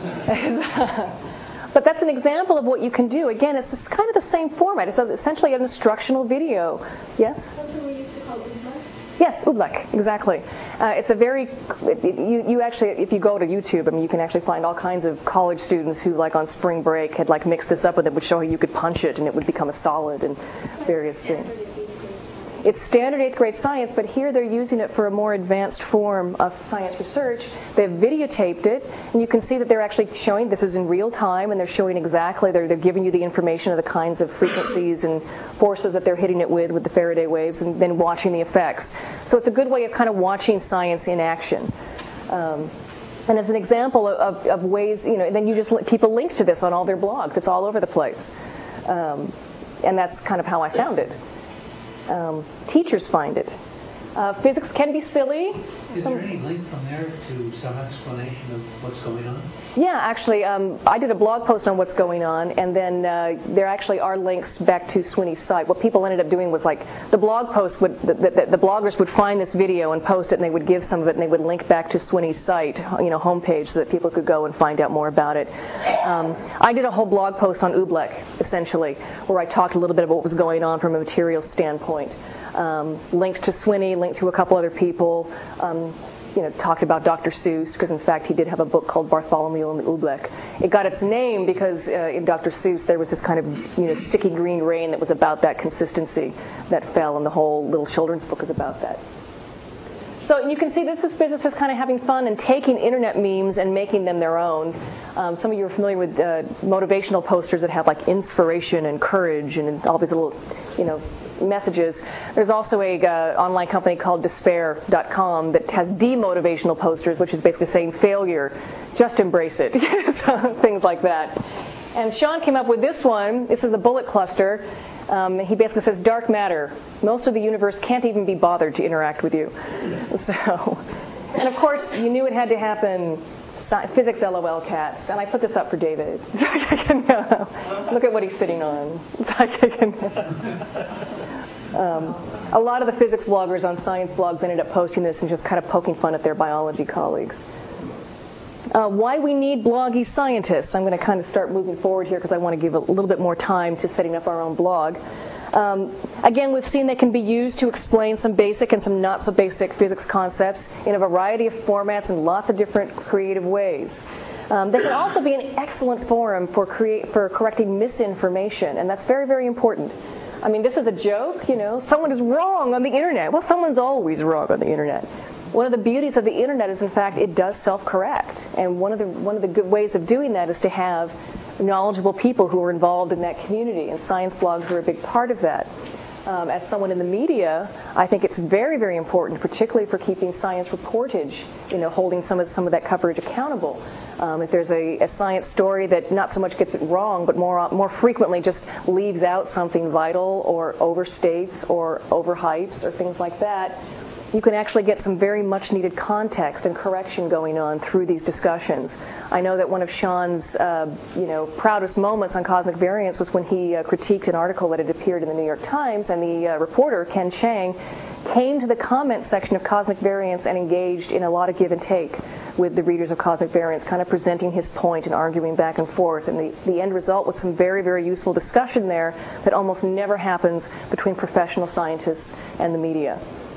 But that's an example of what you can do. Again, it's just kind of the same format. It's essentially an instructional video. Yes? That's what we used to call Oobleck? Yes, Oobleck, exactly. Uh, it's a very, it, you, you actually, if you go to YouTube, I mean, you can actually find all kinds of college students who, like on spring break, had like mixed this up with it, would show how you could punch it and it would become a solid and various things. It's standard eighth grade science, but here they're using it for a more advanced form of science research. They've videotaped it, and you can see that they're actually showing this is in real time, and they're showing exactly, they're, they're giving you the information of the kinds of frequencies and forces that they're hitting it with, with the Faraday waves, and then watching the effects. So it's a good way of kind of watching science in action. Um, and as an example of, of ways, you know, then you just, people link to this on all their blogs. It's all over the place. Um, and that's kind of how I found it. Um, teachers find it. Uh, physics can be silly. Is there any link from there to some explanation of what's going on? Yeah, actually, um, I did a blog post on what's going on, and then uh, there actually are links back to Swinney's site. What people ended up doing was like the blog post would the, the, the bloggers would find this video and post it, and they would give some of it, and they would link back to Swinney's site, you know, homepage, so that people could go and find out more about it. Um, I did a whole blog post on Oobleck, essentially, where I talked a little bit about what was going on from a materials standpoint. Um, linked to Swinney, linked to a couple other people, um, you know, talked about Doctor Seuss, because in fact he did have a book called Bartholomew and Oobleck. It got its name because uh, in Doctor Seuss there was this kind of, you know, sticky green rain that was about that consistency that fell, and the whole little children's book is about that. So you can see this is businesses kind of having fun and taking internet memes and making them their own. Um, some of you are familiar with uh, motivational posters that have like inspiration and courage and all these little, you know, messages. There's also a uh, online company called despair dot com that has demotivational posters, which is basically saying failure, just embrace it. So, things like that. And Sean came up with this one. This is a bullet cluster. Um, he basically says, dark matter. Most of the universe can't even be bothered to interact with you. So, and of course, you knew it had to happen. Sci- physics LOL cats. And I put this up for David. Look at what he's sitting on. Um, a lot of the physics bloggers on science blogs ended up posting this and just kind of poking fun at their biology colleagues. Uh, why we need bloggy scientists. I'm going to kind of start moving forward here because I want to give a little bit more time to setting up our own blog. Um, again, we've seen they can be used to explain some basic and some not so basic physics concepts in a variety of formats and lots of different creative ways. Um, they can also be an excellent forum for, create, for correcting misinformation, and that's very, very important. I mean, this is a joke, you know, someone is wrong on the internet. Well, someone's always wrong on the internet. One of the beauties of the internet is, in fact, it does self-correct. And one of the one of the good ways of doing that is to have knowledgeable people who are involved in that community, and science blogs are a big part of that. Um, as someone in the media, I think it's very, very important, particularly for keeping science reportage, you know, holding some of some of that coverage accountable. Um, if there's a, a science story that not so much gets it wrong, but more more frequently just leaves out something vital or overstates or overhypes or things like that, you can actually get some very much needed context and correction going on through these discussions. I know that one of Sean's uh, you know, proudest moments on cosmic variance was when he uh, critiqued an article that had appeared in the New York Times, and the uh, reporter, Ken Chang, came to the comment section of Cosmic Variance and engaged in a lot of give and take with the readers of Cosmic Variance, kind of presenting his point and arguing back and forth. And the, the end result was some very, very useful discussion there that almost never happens between professional scientists and the media.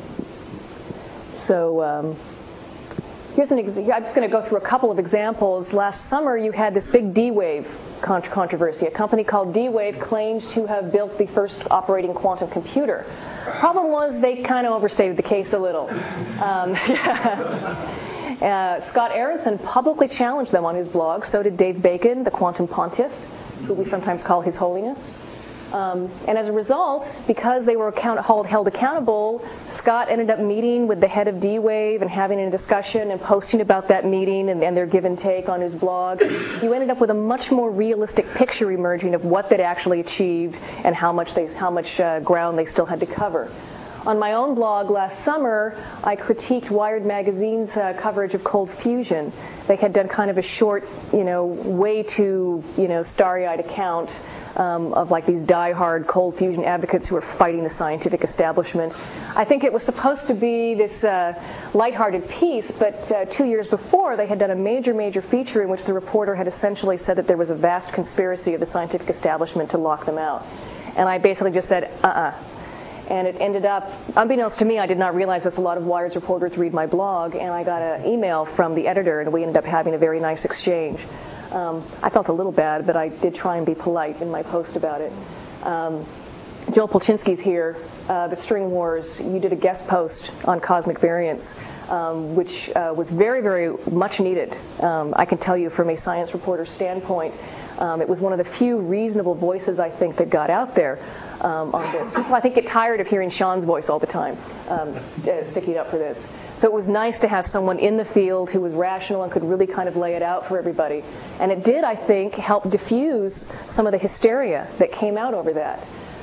So um, here's an ex- I'm just going to go through a couple of examples. Last summer, you had this big D-Wave cont- controversy. A company called D-Wave claimed to have built the first operating quantum computer. Problem was they kind of overstated the case a little. Um, uh, Scott Aaronson publicly challenged them on his blog. So did Dave Bacon, the quantum pontiff, who we sometimes call His Holiness. Um, and as a result, because they were account- held accountable, Scott ended up meeting with the head of D-Wave and having a discussion and posting about that meeting and, and their give and take on his blog. You ended up with a much more realistic picture emerging of what they'd actually achieved and how much they, how much uh, ground they still had to cover. On my own blog last summer, I critiqued Wired Magazine's uh, coverage of cold fusion. They had done kind of a short, you know, way too, you know, starry-eyed account Um, of like these die-hard cold fusion advocates who are fighting the scientific establishment. I think it was supposed to be this uh, lighthearted piece, but uh, two years before they had done a major, major feature in which the reporter had essentially said that there was a vast conspiracy of the scientific establishment to lock them out. And I basically just said, uh-uh. And it ended up, unbeknownst to me, I did not realize this, a lot of Wired's reporters read my blog, and I got an email from the editor, and we ended up having a very nice exchange. Um, I felt a little bad, but I did try and be polite in my post about it. Um, Joel Polchinski's here. Uh, the String Wars, you did a guest post on Cosmic Variance, um, which uh, was very, very much needed. Um, I can tell you from a science reporter's standpoint, um, it was one of the few reasonable voices, I think, that got out there um, on this. People, I think, get tired of hearing Sean's voice all the time, um, st- sticking up for this. So it was nice to have someone in the field who was rational and could really kind of lay it out for everybody. And it did, I think, help diffuse some of the hysteria that came out over that.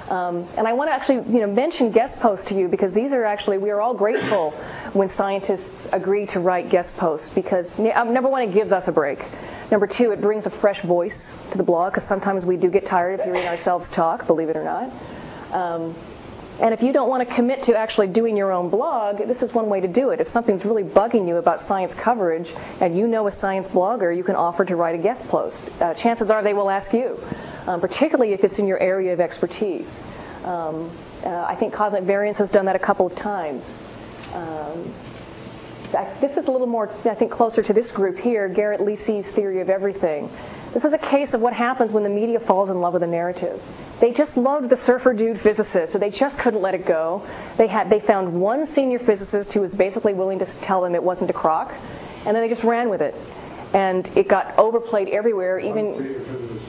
Um, and I want to actually, you know, mention guest posts to you because these are actually, we are all grateful when scientists agree to write guest posts because, number one, it gives us a break. Number two, it brings a fresh voice to the blog because sometimes we do get tired of hearing ourselves talk, believe it or not. Um, and if you don't want to commit to actually doing your own blog, this is one way to do it. If something's really bugging you about science coverage and you know a science blogger, you can offer to write a guest post. Uh, chances are they will ask you. Um, particularly if it's in your area of expertise. Um, uh, I think Cosmic Variance has done that a couple of times. Um, this is a little more, I think, closer to this group here, Garrett Lisi's Theory of Everything. This is a case of what happens when the media falls in love with a narrative. They just loved the surfer dude physicist, so they just couldn't let it go. They had they found one senior physicist who was basically willing to tell them it wasn't a crock, and then they just ran with it. And it got overplayed everywhere, even...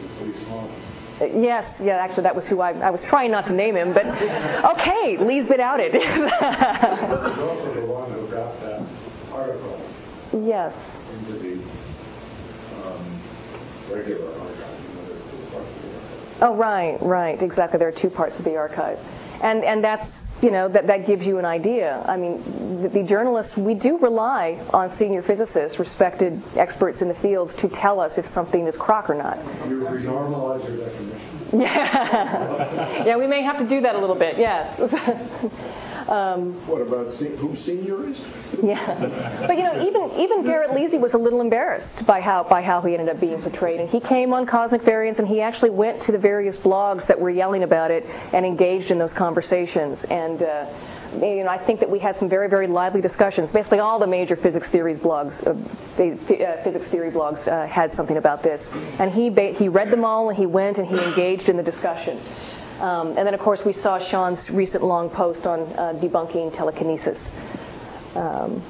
Yes, yeah, actually that was who I, I was trying not to name him, but okay, Lee's been outed. He was also the one who got that article yes. into the um, regular archive. You know, there's two parts of the archive. Oh, right, right, exactly. There are two parts of the archive. And and that's, you know, that, that gives you an idea. I mean, the, the journalists, we do rely on senior physicists, respected experts in the fields, to tell us if something is crock or not. You renormalize your definition. Yeah. Yeah, we may have to do that a little bit, yes. Um, what about se- who senior is? Yeah, but you know, even even Garrett Lisi was a little embarrassed by how by how he ended up being portrayed, and he came on Cosmic Variance, and he actually went to the various blogs that were yelling about it and engaged in those conversations. And uh, you know, I think that we had some very very lively discussions. Basically, all the major physics theories blogs, uh, uh, physics theory blogs, uh, had something about this, and he ba- he read them all, and he went and he engaged in the discussion. Um, and then, of course, we saw Sean's recent long post on uh, debunking telekinesis. Um,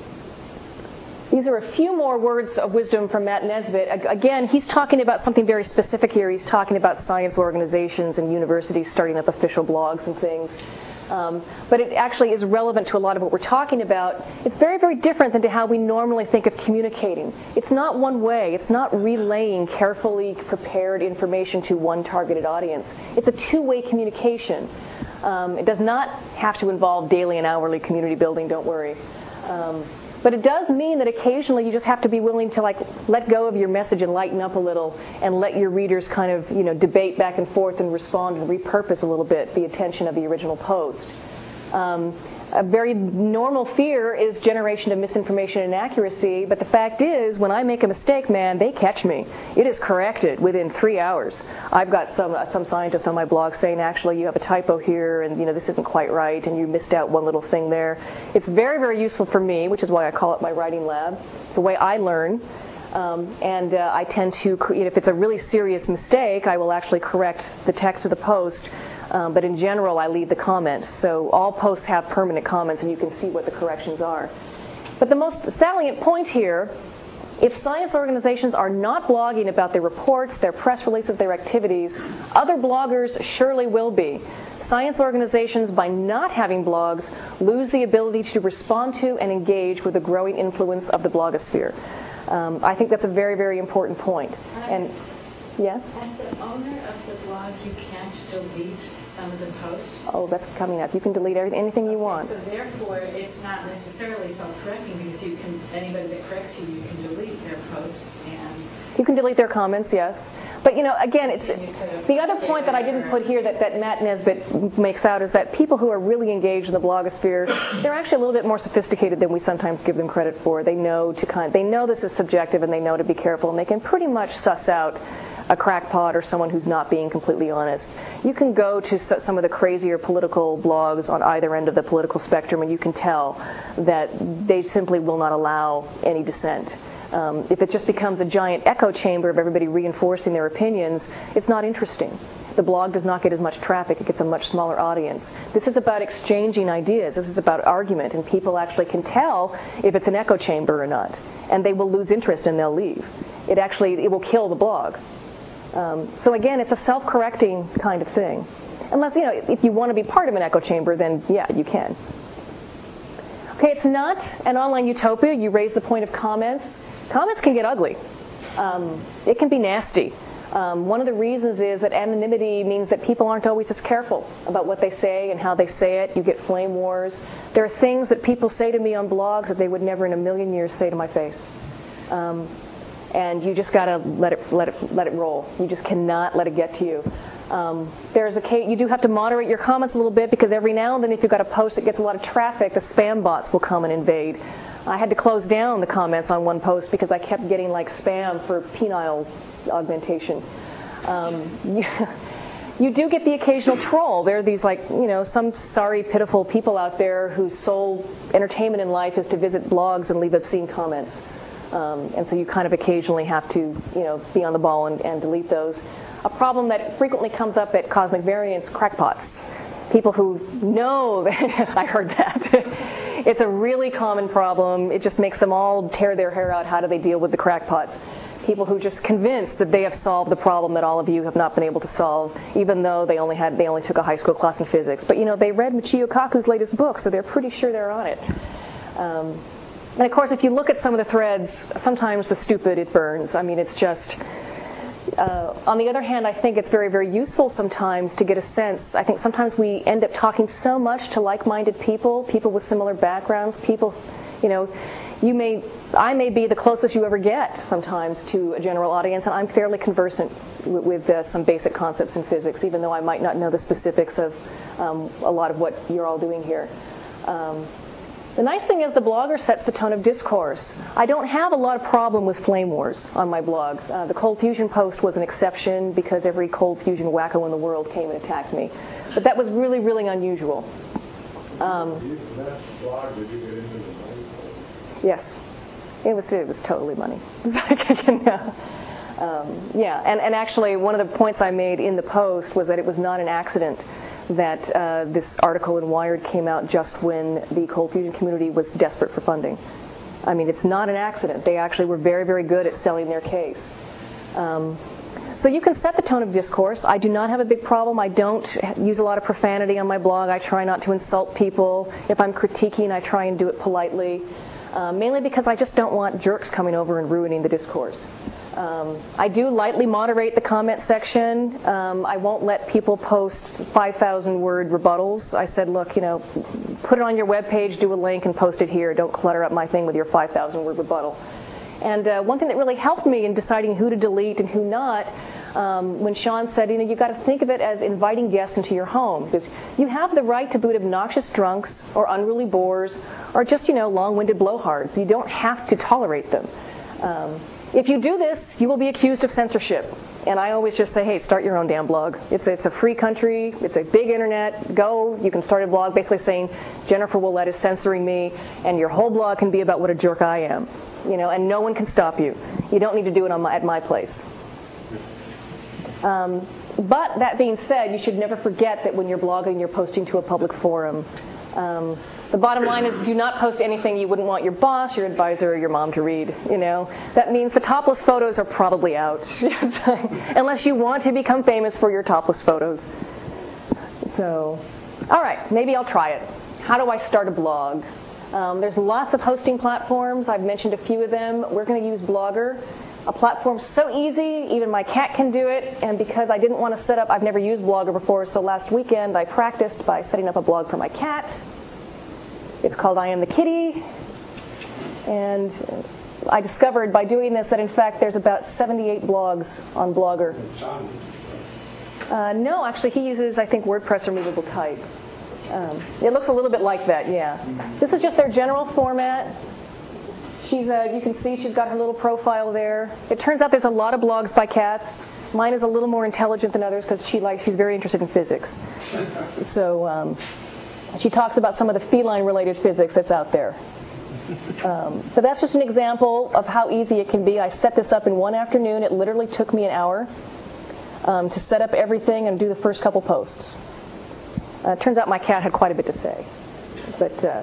these are a few more words of wisdom from Matt Nesbitt. Again, he's talking about something very specific here. He's talking about science organizations and universities starting up official blogs and things. Um, but it actually is relevant to a lot of what we're talking about. It's very, very different than to how we normally think of communicating. It's not one way. It's not relaying carefully prepared information to one targeted audience. It's a two-way communication. Um, it does not have to involve daily and hourly community building, don't worry. Um, But it does mean that occasionally you just have to be willing to like let go of your message and lighten up a little and let your readers kind of, you know, debate back and forth and respond and repurpose a little bit the attention of the original post. Um, a very normal fear is generation of misinformation and inaccuracy, but the fact is, when I make a mistake, man, they catch me. It is corrected within three hours. I've got some uh, some scientists on my blog saying, actually, you have a typo here, and you know this isn't quite right, and you missed out one little thing there. It's very, very useful for me, which is why I call it my writing lab. It's the way I learn. Um, and uh, I tend to, you know, if it's a really serious mistake, I will actually correct the text of the post. Um, but in general, I leave the comment. So all posts have permanent comments, and you can see what the corrections are. But the most salient point here, if science organizations are not blogging about their reports, their press releases, their activities, other bloggers surely will be. Science organizations, by not having blogs, lose the ability to respond to and engage with the growing influence of the blogosphere. Um, I think that's a very, very important point. And yes? As the owner of the blog, you can't delete some of the posts? Oh, that's coming up. You can delete everything, anything you okay, want. So therefore, it's not necessarily self-correcting because you can anybody that corrects you, you can delete their posts and. You can delete their comments, yes. But, you know, again, it's the other point that I didn't put here that, that Matt Nesbitt makes out is that people who are really engaged in the blogosphere, they're actually a little bit more sophisticated than we sometimes give them credit for. They know to kind, they know this is subjective, and they know to be careful, and they can pretty much suss out a crackpot or someone who's not being completely honest. You can go to some of the crazier political blogs on either end of the political spectrum, and you can tell that they simply will not allow any dissent. Um, if it just becomes a giant echo chamber of everybody reinforcing their opinions, it's not interesting. The blog does not get as much traffic. It gets a much smaller audience. This is about exchanging ideas. This is about argument, and people actually can tell if it's an echo chamber or not, and they will lose interest and they'll leave. It actually, it will kill the blog. Um, so again, it's a self-correcting kind of thing. Unless, you know, if you want to be part of an echo chamber, then yeah, you can. Okay, it's not an online utopia. You raise the point of comments. Comments can get ugly. Um, it can be nasty. Um, one of the reasons is that anonymity means that people aren't always as careful about what they say and how they say it. You get flame wars. There are things that people say to me on blogs that they would never in a million years say to my face. Um, and you just got to let it let it let it roll. You just cannot let it get to you. Um, there's a case, you do have to moderate your comments a little bit, because every now and then if you've got a post that gets a lot of traffic, the spam bots will come and invade. I had to close down the comments on one post because I kept getting like spam for penile augmentation. Um, you, you do get the occasional troll. There are these like, you know, some sorry, pitiful people out there whose sole entertainment in life is to visit blogs and leave obscene comments. Um, and so you kind of occasionally have to, you know, be on the ball and, and delete those. A problem that frequently comes up at Cosmic Variance, crackpots. People who know that I heard that. It's a really common problem. It just makes them all tear their hair out. How do they deal with the crackpots? People who are just convinced that they have solved the problem that all of you have not been able to solve, even though they only had they only took a high school class in physics. But you know, they read Michio Kaku's latest book, so they're pretty sure they're on it. Um, and of course, if you look at some of the threads, sometimes the stupid, it burns. I mean, it's just. Uh, on the other hand, I think it's very, very useful sometimes to get a sense. I think sometimes we end up talking so much to like-minded people, people with similar backgrounds, people, you know, you may, I may be the closest you ever get sometimes to a general audience, and I'm fairly conversant with, with uh, some basic concepts in physics, even though I might not know the specifics of um, a lot of what you're all doing here. Um, The nice thing is the blogger sets the tone of discourse. I don't have a lot of problem with flame wars on my blog. Uh, the Cold Fusion post was an exception because every Cold Fusion wacko in the world came and attacked me. But that was really, really unusual. Um, yes. It was, it was totally money. um, yeah, and, and actually one of the points I made in the post was that it was not an accident that uh, this article in Wired came out just when the Cold Fusion community was desperate for funding. I mean, it's not an accident. They actually were very, very good at selling their case. Um, so you can set the tone of discourse. I do not have a big problem. I don't use a lot of profanity on my blog. I try not to insult people. If I'm critiquing, I try and do it politely, uh, mainly because I just don't want jerks coming over and ruining the discourse. Um, I do lightly moderate the comment section. Um, I won't let people post five thousand word rebuttals. I said, look, you know, put it on your webpage, do a link, and post it here. Don't clutter up my thing with your five thousand word rebuttal. And uh, one thing that really helped me in deciding who to delete and who not, um, when Sean said, you know, you've got to think of it as inviting guests into your home, because you have the right to boot obnoxious drunks or unruly bores or just, you know, long-winded blowhards. You don't have to tolerate them. Um, If you do this, you will be accused of censorship. And I always just say, hey, start your own damn blog. It's a, it's a free country. It's a big internet. Go. You can start a blog basically saying, Jennifer Willett is censoring me, and your whole blog can be about what a jerk I am. You know, and no one can stop you. You don't need to do it on my, at my place. Um, but that being said, you should never forget that when you're blogging, you're posting to a public forum. Um, the bottom line is do not post anything you wouldn't want your boss, your advisor, or your mom to read. You know, that means the topless photos are probably out, unless you want to become famous for your topless photos. So, all right, maybe I'll try it. How do I start a blog? Um, there's lots of hosting platforms. I've mentioned a few of them. We're going to use Blogger. A platform so easy, even my cat can do it. And because I didn't want to set up, I've never used Blogger before, so last weekend I practiced by setting up a blog for my cat. It's called I Am the Kitty. And I discovered by doing this that, in fact, there's about seventy-eight blogs on Blogger. Uh, no, actually, he uses, I think, WordPress or Movable Type. Um, it looks a little bit like that, yeah. This is just their general format. She's, uh, you can see she's got her little profile there. It turns out there's a lot of blogs by cats. Mine is a little more intelligent than others because she like she's very interested in physics. So um, she talks about some of the feline-related physics that's out there. Um, but that's just an example of how easy it can be. I set this up in one afternoon. It literally took me an hour um, to set up everything and do the first couple posts. Uh, it turns out my cat had quite a bit to say. But uh,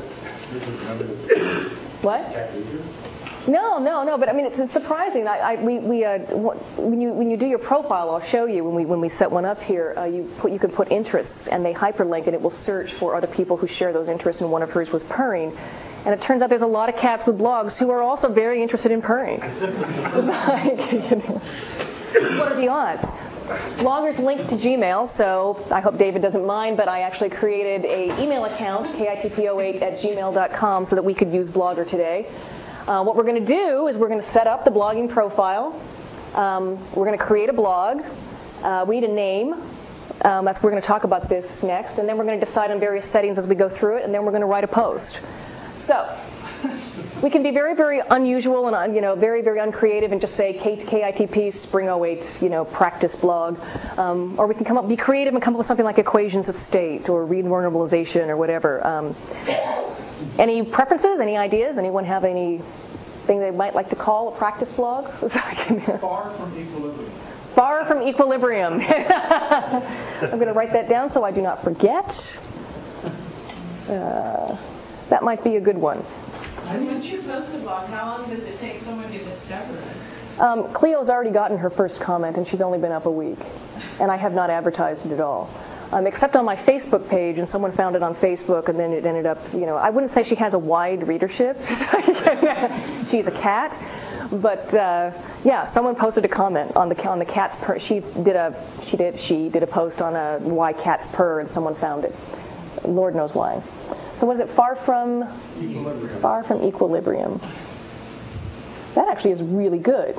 what? No, no, no. But I mean, it's, it's surprising. I, I, we, we, uh, when you when you do your profile, I'll show you when we when we set one up here. Uh, you put you can put interests, and they hyperlink, and it will search for other people who share those interests. And one of hers was purring. And it turns out there's a lot of cats with blogs who are also very interested in purring. It's like, you know. What are the odds? Blogger's linked to Gmail, so I hope David doesn't mind, but I actually created a email account, K I T P zero eight at gmail dot com, so that we could use Blogger today. Uh, what we're going to do is we're going to set up the blogging profile. Um, we're going to create a blog. Uh, we need a name. Um, that's we're going to talk about this next, and then we're going to decide on various settings as we go through it, and then we're going to write a post. So we can be very, very unusual and you know very, very uncreative and just say K I T P Spring oh eight, you know, practice blog, um, or we can come up, be creative and come up with something like equations of state or read normalization or whatever. Um, any preferences? Any ideas? Anyone have anything they might like to call a practice blog? Far from equilibrium. Far from equilibrium. I'm going to write that down so I do not forget. Uh, that might be a good one. Once you post a blog, how long does it take someone to discover it? Um, Cleo's already gotten her first comment, and she's only been up a week. And I have not advertised it at all. Um, except on my Facebook page, and someone found it on Facebook, and then it ended up, you know, I wouldn't say she has a wide readership. She's a cat. But uh, yeah, someone posted a comment on the on the cat's purr. She did a she did she did a post on a why cats purr, and someone found it. Lord knows why. So was it far from Equilibrium. Far from equilibrium? That actually is really good.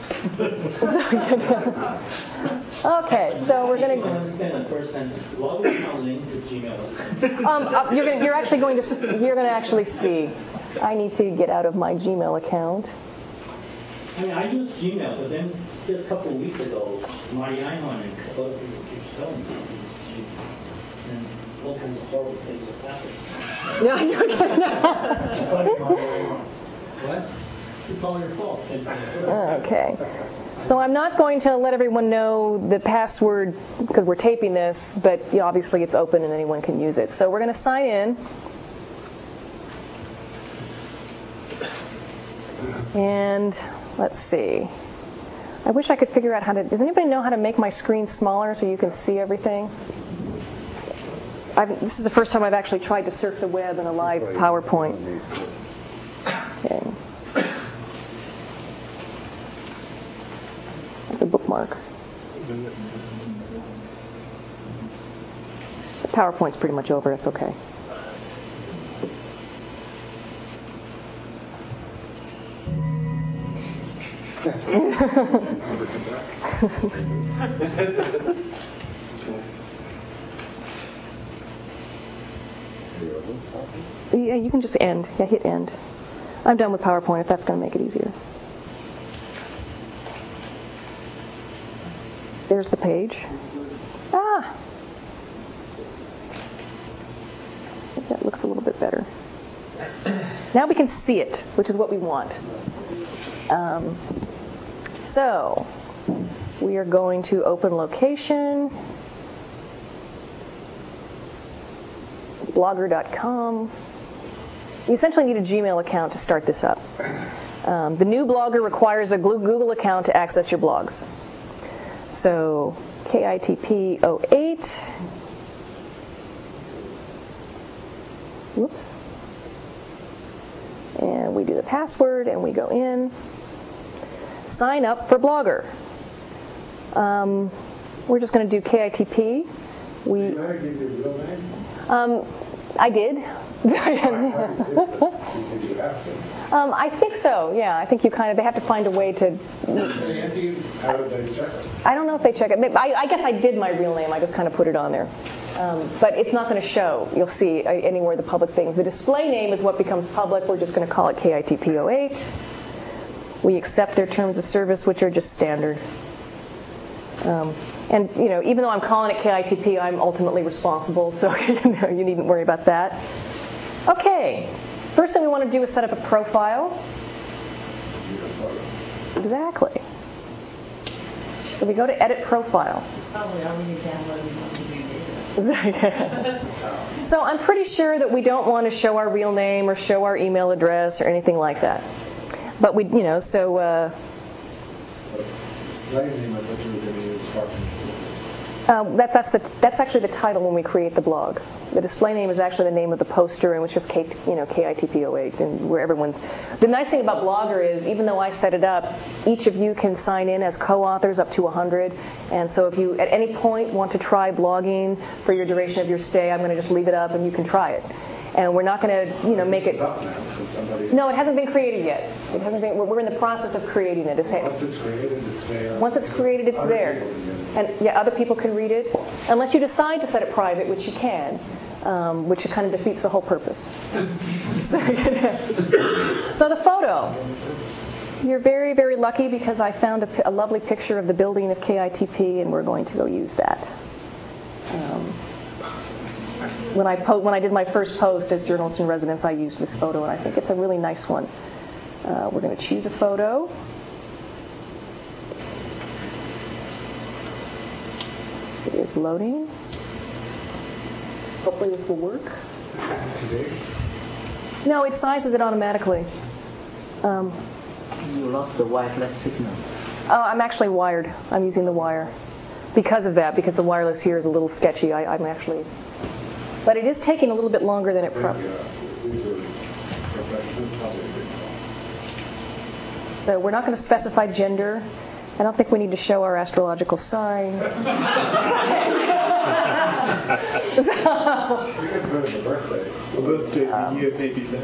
Okay, so we're I going don't to. understand the first sentence. Why would you not link to Gmail? Um, uh, you're going. You're actually going to. You're going to actually see. I need to get out of my Gmail account. I mean, I use Gmail, but then just a couple of weeks ago, Marty Einhorn and a couple other people keep telling me she, and all kinds of horrible things have happened. No, you're What? It's all your fault. Okay. So I'm not going to let everyone know the password because we're taping this, but you know, obviously it's open and anyone can use it. So we're going to sign in. And let's see. I wish I could figure out how to. Does anybody know how to make my screen smaller so you can see everything? I've, this is the first time I've actually tried to surf the web in a live PowerPoint. Okay. The bookmark. The PowerPoint's pretty much over. It's okay. Yeah, you can just end. Yeah, hit end. I'm done with PowerPoint if that's going to make it easier. There's the page. Ah! I think that looks a little bit better. Now we can see it, which is what we want. Um, so, we are going to open location, blogger dot com. You essentially need a Gmail account to start this up. Um, the new Blogger requires a Google account to access your blogs. So, K I T P zero eight. Whoops. And we do the password, and we go in. Sign up for Blogger. Um, we're just going to do K I T P. We. Did I give you a real name? Um, I did. Did you have to? um, I think so. Yeah, I think you kind of. They have to find a way to. How did they check it? I don't know if they check it. I, I guess I did my real name. I just kind of put it on there. Um, but it's not going to show. You'll see uh, anywhere the public things. The display name is what becomes public. We're just going to call it K I T P zero eight. We accept their terms of service, which are just standard. Um, and you know, even though I'm calling it K I T P, I'm ultimately responsible, so you know, you needn't worry about that. Okay. First thing we want to do is set up a profile. Exactly. So we go to Edit Profile. Probably already downloaded one of your data. So I'm pretty sure that we don't want to show our real name or show our email address or anything like that. But we, you know, so. Uh, Display name, I thought you were going to use far from equilibrium. Um, that, that's the that's actually the title when we create the blog. The display name is actually the name of the poster, and it's just K, you know, K I T P oh eight, and where everyone. The nice thing about Blogger is, even though I set it up, each of you can sign in as co-authors up to one hundred. And so, if you at any point want to try blogging for your duration of your stay, I'm going to just leave it up, and you can try it. And we're not going to, you know, make it. No, it hasn't been created yet. It hasn't been. We're in the process of creating it. It's, Once it's created, it's there. Once it's created, it's there. And yeah, other people can read it, unless you decide to set it private, which you can, um, which kind of defeats the whole purpose. So, so the photo. You're very, very lucky because I found a, a lovely picture of the building of K I T P, and we're going to go use that. Um, When I po- when I did my first post as journalist in residence, I used this photo, and I think it's a really nice one. Uh, we're going to choose a photo. It is loading. Hopefully this will work. No, it sizes it automatically. Um, You lost the wireless signal. oh, I'm actually wired. I'm using the wire. Because of that, because the wireless here is a little sketchy, I, I'm actually... But it is taking a little bit longer than it probably... So we're not going to specify gender. I don't think we need to show our astrological sign. We can put in the birthday. The birthday, the year, maybe then.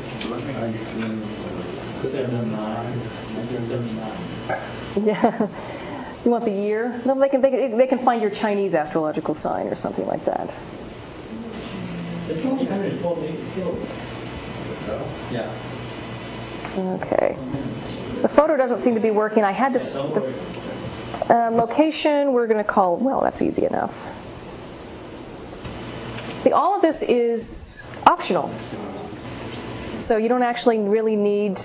seventy-nine. seventy-nine. Yeah. You want the year? No, they can, they can they can find your Chinese astrological sign or something like that. It's only one hundred four kilograms. Yeah. Okay. The photo doesn't seem to be working. I had this. Don't worry. Uh, location, we're going to call, well, that's easy enough. See, all of this is optional. So you don't actually really need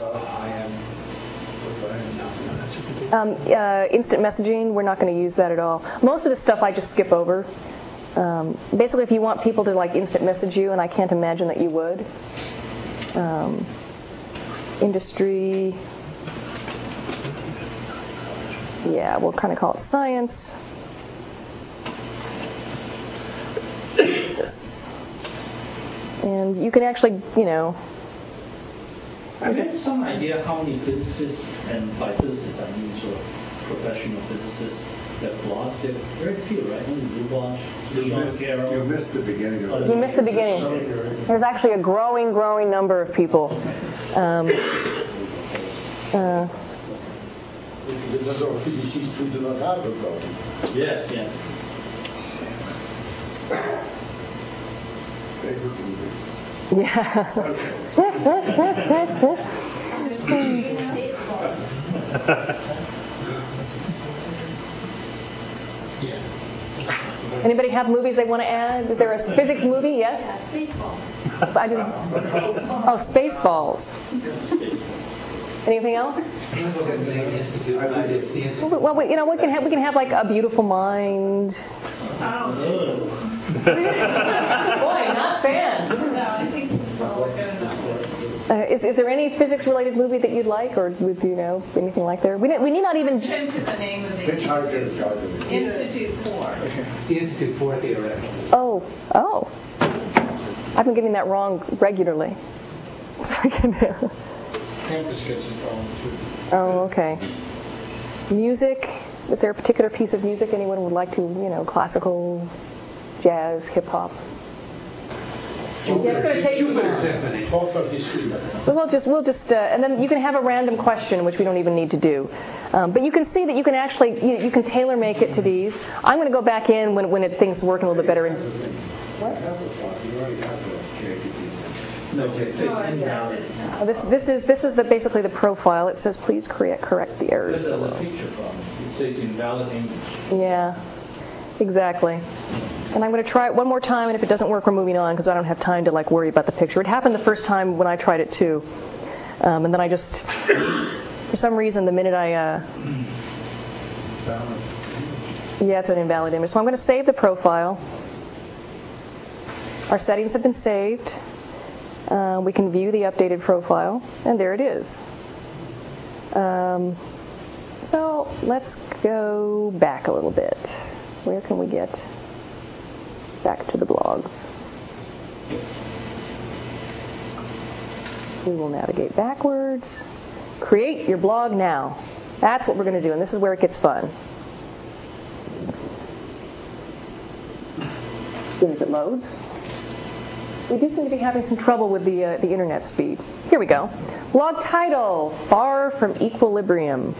um, uh, instant messaging. We're not going to use that at all. Most of the stuff I just skip over. Um, basically, if you want people to like instant message you, and I can't imagine that you would. Um, industry. Yeah, we'll kind of call it science. And you can actually, you know. Do you have some idea how many physicists, and by physicists I mean sort of professional physicists, that blogs? There are very few, right? Only Lubosh, You Lubosh, missed, Carroll. you missed the beginning of it. You missed the beginning. There's actually a growing, growing number of people. Um, uh, Because a number of physicists who do not have a blog. Yes, yes. Favorite movie. yeah. Anybody have movies they want to add? Is there a physics movie? Yes? Spaceballs. I didn't. Oh, Spaceballs. Anything else? Well, we, you know, we can have we can have like A Beautiful Mind. Oh. Boy, not fans. No, I think well, we're good enough. Uh, is is there any physics-related movie that you'd like, or with you know anything like there? We need, we need not even. Change the name of the Hitchhiker's Guide to the Institute four. It's the Institute for Theoretical. Oh, oh. I've been getting that wrong regularly. So I can. Campus gets it wrong too. Oh, okay. Music. Is there a particular piece of music anyone would like to, you know, classical, jazz, hip hop? Yeah, it's going to take you Jupiter Symphony. four fifty-three. We'll just, we'll just, uh, and then you can have a random question, which we don't even need to do. Um, but you can see that you can actually, you, you can tailor make it to these. I'm going to go back in when when it, things work a little bit better. And, What? You already have the K T P. No, it's No, it in says now. it now. uh, this this is this is the basically the profile. It says please correct correct the errors Where's the below. picture from? It says invalid image. Yeah, exactly. And I'm going to try it one more time, and if it doesn't work, we're moving on because I don't have time to like worry about the picture. It happened the first time when I tried it too, um, and then I just, for some reason, the minute I, uh, yeah, it's an invalid image. So I'm going to save the profile. Our settings have been saved. Uh, we can view the updated profile, and there it is. Um, so let's go back a little bit. Where can we get? back to the blogs. We will navigate backwards. Create your blog now. That's what we're going to do, and this is where it gets fun. As soon as it loads. We do seem to be having some trouble with the uh, the internet speed. Here we go. Blog title: Far from Equilibrium.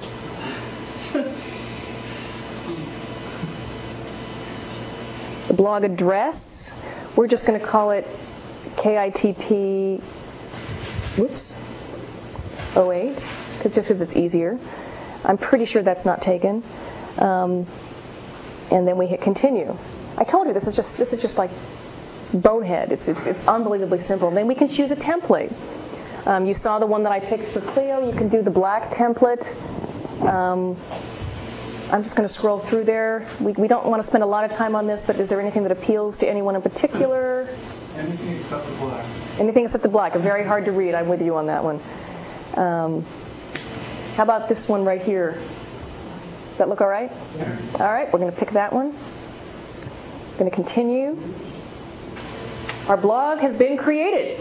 The blog address, we're just going to call it K I T P, whoops, oh eight, cause, just because it's easier. I'm pretty sure that's not taken. Um, and then we hit continue. I told you this is just this is just like bonehead. It's it's it's unbelievably simple. And then we can choose a template. Um, you saw the one that I picked for Clio. You can do the black template. Um, I'm just going to scroll through there. We, we don't want to spend a lot of time on this, but is there anything that appeals to anyone in particular? Anything except the black. Anything except the black. Very hard to read. I'm with you on that one. Um, how about this one right here? Does that look all right? Yeah. All right, we're going to pick that one. Going to continue. Our blog has been created.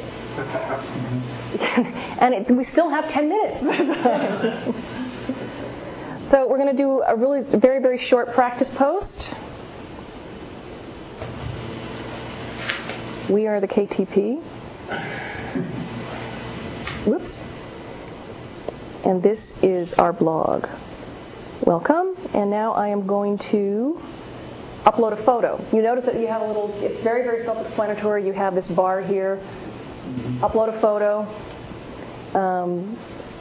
And it, we still have ten minutes. So we're going to do a really very, very short practice post. We are the K T P. Whoops. And this is our blog. Welcome. And now I am going to upload a photo. You notice that you have a little, it's very, very self-explanatory. You have this bar here. Upload a photo. Um,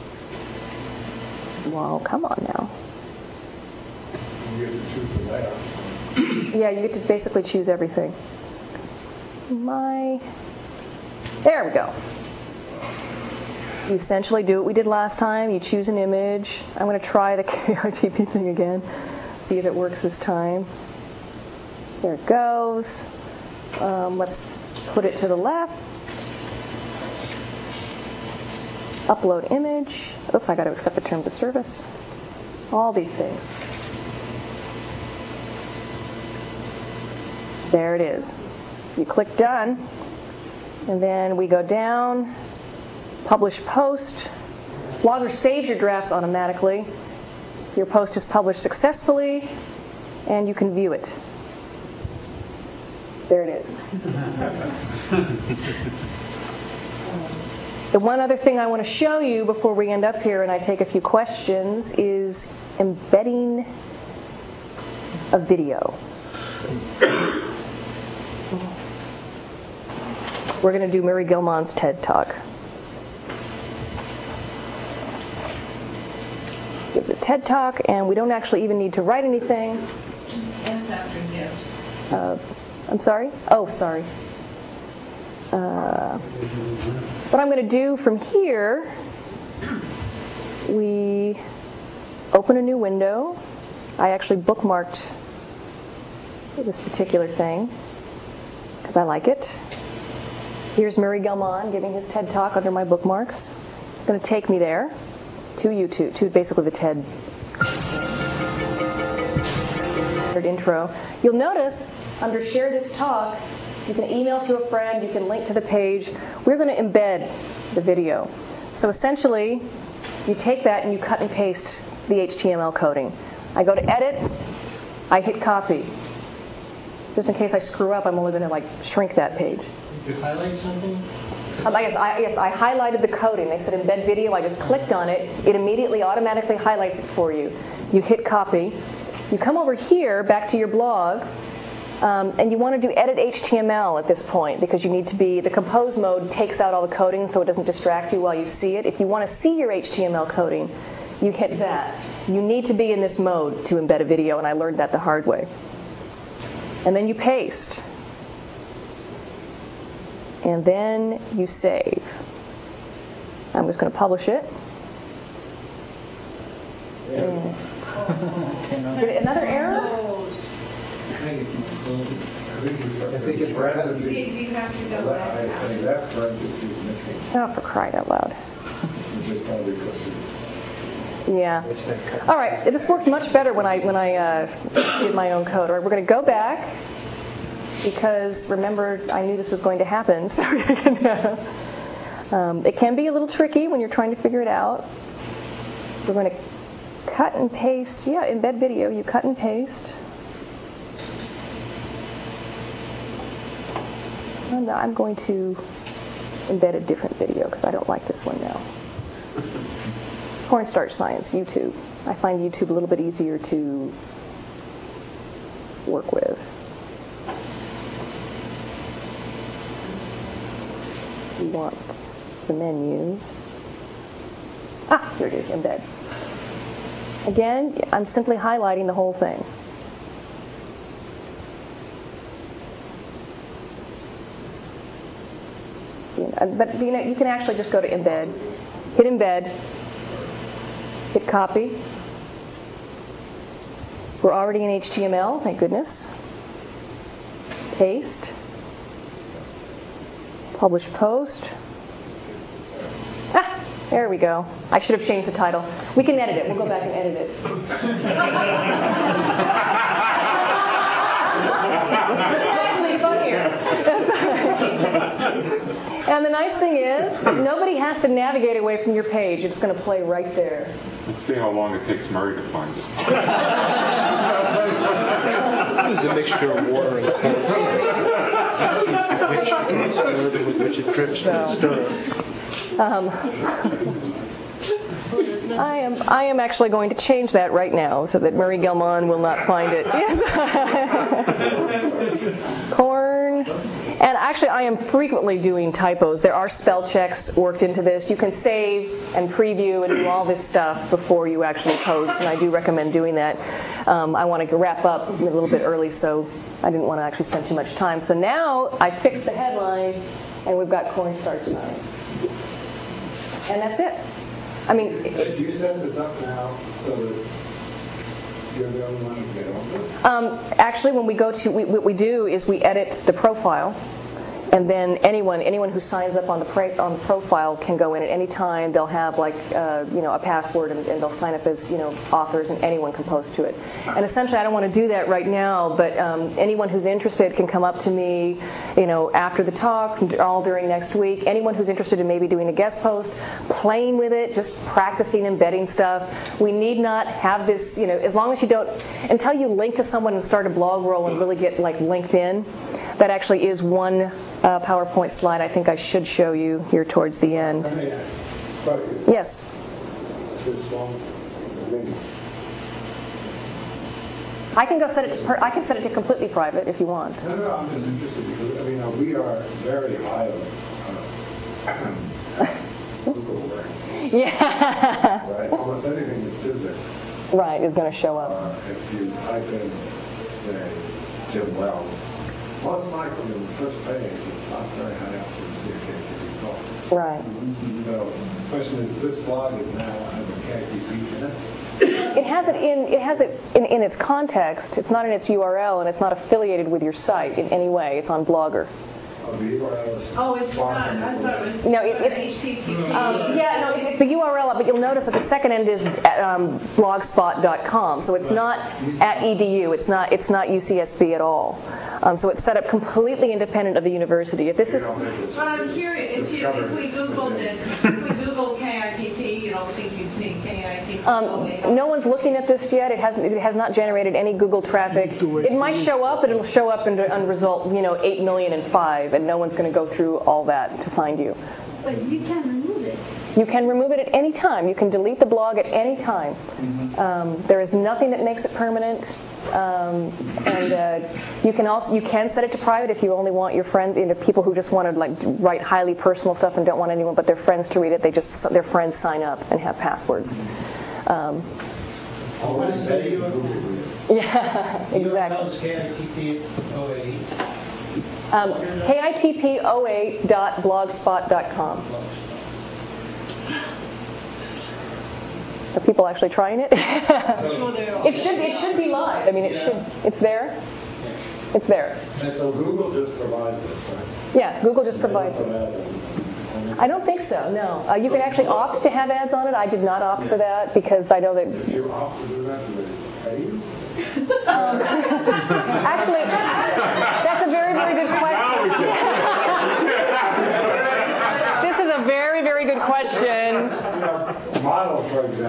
well, come on now. You get to choose the layout. Yeah, you get to basically choose everything. My, there we go. You essentially do what we did last time. You choose an image. I'm going to try the K I T P thing again. See if it works this time. There it goes. Um, let's put it to the left. Upload image. Oops, I got to accept the terms of service. All these things. There it is. You click done, and then we go down, publish post. Blogger saves your drafts automatically. Your post is published successfully, and you can view it. There it is. The one other thing I want to show you before we end up here and I take a few questions is embedding a video. We're going to do Murray Gell-Mann's TED Talk. It's a TED Talk, and we don't actually even need to write anything. Yes, after gives. Uh, I'm sorry? Oh, sorry. Uh, what I'm going to do from here, we open a new window. I actually bookmarked this particular thing because I like it. Here's Murray Gell-Mann giving his TED Talk under my bookmarks. It's going to take me there to YouTube, to basically the TED intro. You'll notice under Share This Talk, you can email to a friend, you can link to the page. We're going to embed the video. So essentially, you take that and you cut and paste the H T M L coding. I go to edit, I hit copy. Just in case I screw up, I'm only going to like shrink that page. Did you highlight something? Um, I, guess I, yes, I highlighted the coding. They said embed video. I just clicked on it. It immediately automatically highlights it for you. You hit copy. You come over here back to your blog, um, and you want to do edit H T M L at this point because you need to be, the compose mode takes out all the coding so it doesn't distract you while you see it. If you want to see your H T M L coding, you hit that. You need to be in this mode to embed a video, and I learned that the hard way. And then you paste. And then you save. I'm just going to publish it. And did it, another error? I think it's parentheses. You you have to go That- I back. think that parentheses is missing, Oh, for crying out loud. which is probably because of Yeah. All right. This worked much better when I when I uh, did my own code. All right, we're going to go back. because remember, I knew this was going to happen. So um, it can be a little tricky when you're trying to figure it out. We're going to cut and paste. Yeah, embed video. You cut and paste. And I'm going to embed a different video because I don't like this one now. Cornstarch Science, YouTube. I find YouTube a little bit easier to work with. We want the menu. Ah, here it is, embed. Again, I'm simply highlighting the whole thing. You know, but you know, you can actually just go to embed, hit embed, hit copy. We're already in H T M L, thank goodness. Paste. Publish post. Ah, there we go. I should have changed the title. We can edit it. We'll go back and edit it. It's actually funnier. And the nice thing is, nobody has to navigate away from your page. It's going to play right there. Let's see how long it takes Murray to find it. This is a mixture of water and cornstarch with which it drips from the stove. Um, I am I am actually going to change that right now so that Murray Gelman will not find it. Yes. Corn. And actually, I am frequently doing typos. There are spell checks worked into this. You can save and preview and do all this stuff before you actually post, and I do recommend doing that. Um, I want to wrap up a little bit early, so I didn't want to actually spend too much time. So now I fixed the headline, and we've got Cornstarch Science. And that's it. I mean, Do you set this up now so that you're the only one who can get over it? Um, actually, when we go to, we, what we do is we edit the profile, and then anyone anyone who signs up on the pra- on the profile can go in at any time. They'll have like uh, you know a password, and, and they'll sign up as you know authors, and anyone can post to it. And essentially, I don't want to do that right now, but um, anyone who's interested can come up to me, you know, after the talk, all during next week. Anyone who's interested in maybe doing a guest post, playing with it, just practicing embedding stuff. We need not have this, you know, as long as you don't, until you link to someone and start a blog roll and really get like linked in. That actually is one uh, PowerPoint slide I think I should show you here towards the end. Yes. This one, maybe. I can go set it to per- I can set it to completely private if you want. No, no, I'm just interested because, I mean, uh, we are very high on uh, Google rank. Yeah. Right? Almost anything in physics. Right, is going to show up. Uh, if you type in, say, Jim Wells, most likely on the first page, it's not very high up in the C K T V talk. Right. So the question is, this blog is now has a K T V in it? It has it in it has it in, in its context. It's not in its U R L, and it's not affiliated with your site in any way. It's on Blogger. Oh, the U R L is Oh, it's far not. from I the thought it was No, it- it's- H T T P. Um, yeah, no, it's the U R L, but you'll notice that the second end is um, blogspot dot com, so it's not at E D U. It's not it's not U C S B at all. Um, so it's set up completely independent of the university. If this You is don't think this But I'm is curious, if, you, discovered if we Googled within- it, if we Googled K I T P, you don't think you'd see K I T P? Um, no one's looking at this yet. It hasn't. It has not generated any Google traffic. It might show up, but it'll show up under on result, you know, eight million and five, and no one's going to go through all that to find you. But you can remove it. You can remove it at any time. You can delete the blog at any time. Um, there is nothing that makes it permanent. Um, and uh, you can also you can set it to private if you only want your friends, you know, people who just want to like write highly personal stuff and don't want anyone but their friends to read it. They just their friends sign up and have passwords. Um, yeah, exactly. K I T P oh eight. Um, K I T P oh eight dot blogspot dot com. Are people actually trying it? It should it should be live. I mean, it should. It's there. It's there. And so Google just provides this, right? Yeah, Google just provides They it. don't provide it. I don't think so. No, uh, you can actually opt to have ads on it. I did not opt for that because I know that. If you opt to do that, do they pay you? Um, actually, that's a very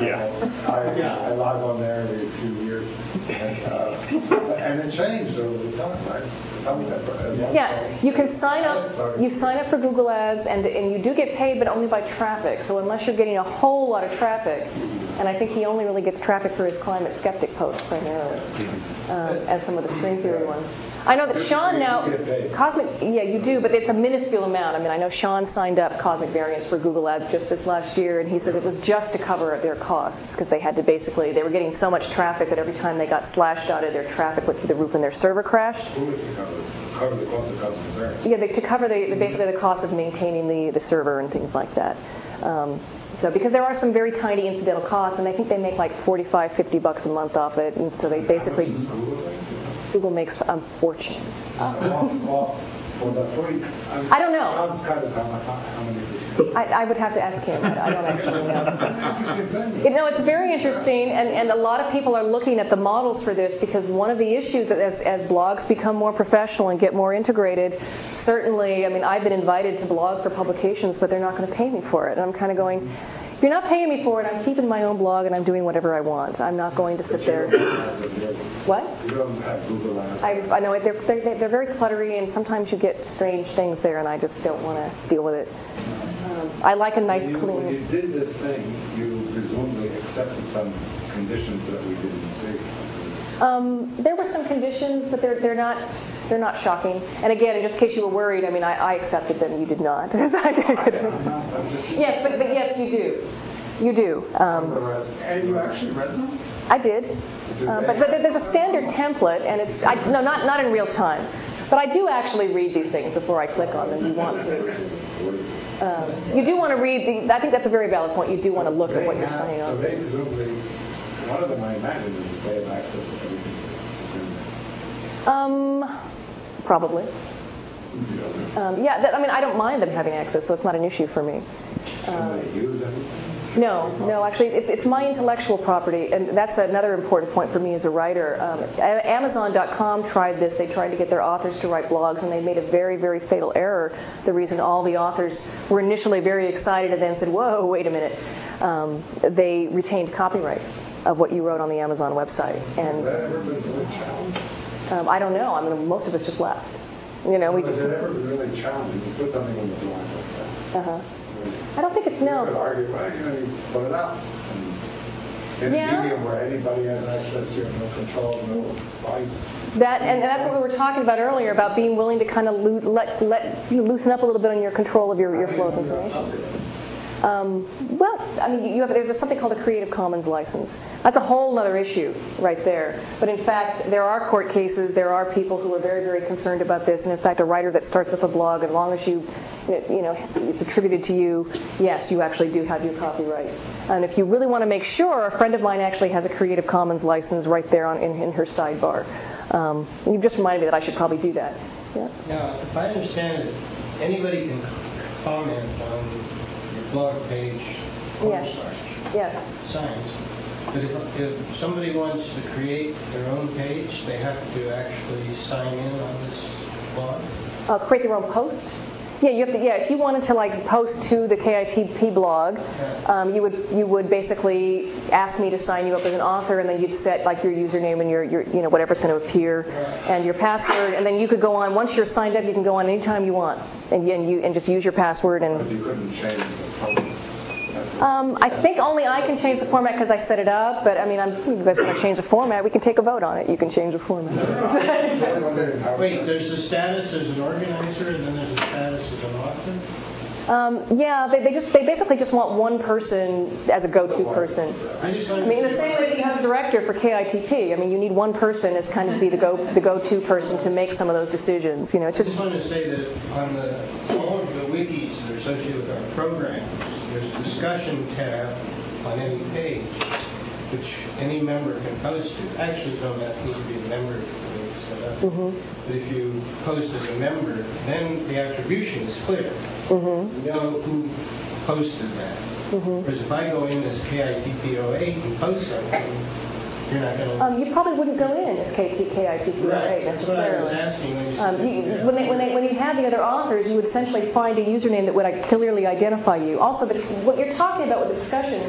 Yeah. I, Yeah. I log on there every few years, and, uh, and it changed over the time, right? Some, uh, Yeah, you can sign up. You sign up for Google Ads, and and you do get paid, but only by traffic. So unless you're getting a whole lot of traffic, and I think he only really gets traffic for his climate skeptic posts primarily, um, and some of the string theory ones. I know that Sean now, Cosmic, yeah, you do, but it's a minuscule amount. I mean, I know Sean signed up Cosmic Variance for Google Ads just this last year, and he said it was just to cover their costs because they had to basically, they were getting so much traffic that every time they got slashed out of their traffic went through the roof and their server crashed. Who is to cover, cover the cost of Cosmic Variance? Yeah, they, to cover the, the basically the cost of maintaining the, the server and things like that. Um, so because there are some very tiny incidental costs, and I think they make like forty-five, fifty bucks a month off it, and so they basically. How much does Google make? Google makes a fortune. Uh, well, well, for the free, I don't know. Sean's cut is how, much, how many percent? I, I would have to ask him. I, I don't actually know. That's an interesting thing. You know, it's very interesting, and, and a lot of people are looking at the models for this because one of the issues that as, as blogs become more professional and get more integrated, certainly, I mean, I've been invited to blog for publications, but they're not going to pay me for it. And I'm kind of going, if you're not paying me for it, I'm keeping my own blog and I'm doing whatever I want. I'm not going to sit there. What? You don't have Google Ads. I, I know it. They're, they're, they're very cluttery, and sometimes you get strange things there, and I just don't want to deal with it. Um, I like a nice, when you, clean... When you did this thing, you presumably accepted some conditions that we didn't see. Um, there were some conditions, but they're they're not they're not shocking. And again, just in case you were worried, I mean, I, I accepted them. You did not. Yes, but, but yes, you do. You do. Um, and you actually read them? I did. Uh, but, but there's a standard template, and it's I, no, not not in real time. But I do actually read these things before I click on them. You want to. Um, you do want to read the. I think that's a very valid point. You do want to look at what you're signing So on. they presumably, one of them I imagine is that they have access to everything that's in there. Um, probably. Um, yeah, that, I mean, I don't mind them having access, so it's not an issue for me. Can Um, they use anything? No, no, actually, it's, it's my intellectual property, and that's another important point for me as a writer. Um, Amazon dot com tried this. They tried to get their authors to write blogs, and they made a very, very fatal error. The reason all the authors were initially very excited and then said, whoa, wait a minute. Um, they retained copyright of what you wrote on the Amazon website. And Has that ever been really challenged? um, I don't know. I mean, most of us just left. You know, we Has just... it ever been really challenged? You put something on the blog like that. Uh-huh. I don't think it's, You no. could argue, well, you know, you put it out. And in Yeah. a medium where anybody has access, you have no control, no advice. That and that's what we were talking about earlier about being willing to kind of loo- let let you know, loosen up a little bit on your control of your, your flow of information. Um, well, I mean, you have there's something called a Creative Commons license. That's a whole other issue right there. But in fact, there are court cases. There are people who are very, very concerned about this. And in fact, a writer that starts up a blog, as long as you, you know, it's attributed to you, yes, you actually do have your copyright. And if you really want to make sure, a friend of mine actually has a Creative Commons license right there on, in, in her sidebar. Um, you just reminded me that I should probably do that. Yeah. Now, if I understand it, anybody can comment on your blog page, Yes. Yes. science. But if, if somebody wants to create their own page, they have to actually sign in on this blog? Uh, create their own post? Yeah, you have to. Yeah, if you wanted to like post to the K I T P blog, um, you would you would basically ask me to sign you up as an author, and then you'd set like your username and your, your you know whatever's going to appear, and your password, and then you could go on. Once you're signed up, you can go on anytime you want, and and you and just use your password and. But you couldn't change the format. Um, I think only I can change the format because I set it up. But I mean, I'm, you guys want to change the format? We can take a vote on it. You can change the format. Wait, there's a status as an organizer, and then there's a status as an author? Um, yeah, they, they just they basically just want one person as a go-to person. I just I mean, in the same way that you have a director for K I T P, I mean, you need one person as kind of be the go the go-to person to make some of those decisions. You know, it's I just. just want to say that on the all of the wikis that are associated with our program, there's a discussion tab on any page, which any member can post to. Actually, you don't have to be a member to the way it's set up. Mm-hmm. But if you post as a member, then the attribution is clear. Mm-hmm. You know who posted that. Mm-hmm. Whereas if I go in as K I T P oh eight and post something, you're not going to... Um, you probably wouldn't go in as K I T P oh eight Right, that's what I was necessarily. asking when you said... Um, you, when, they, when, they, when you have the other authors, you would essentially find a username that would like, clearly identify you. Also, the, what you're talking about with the discussion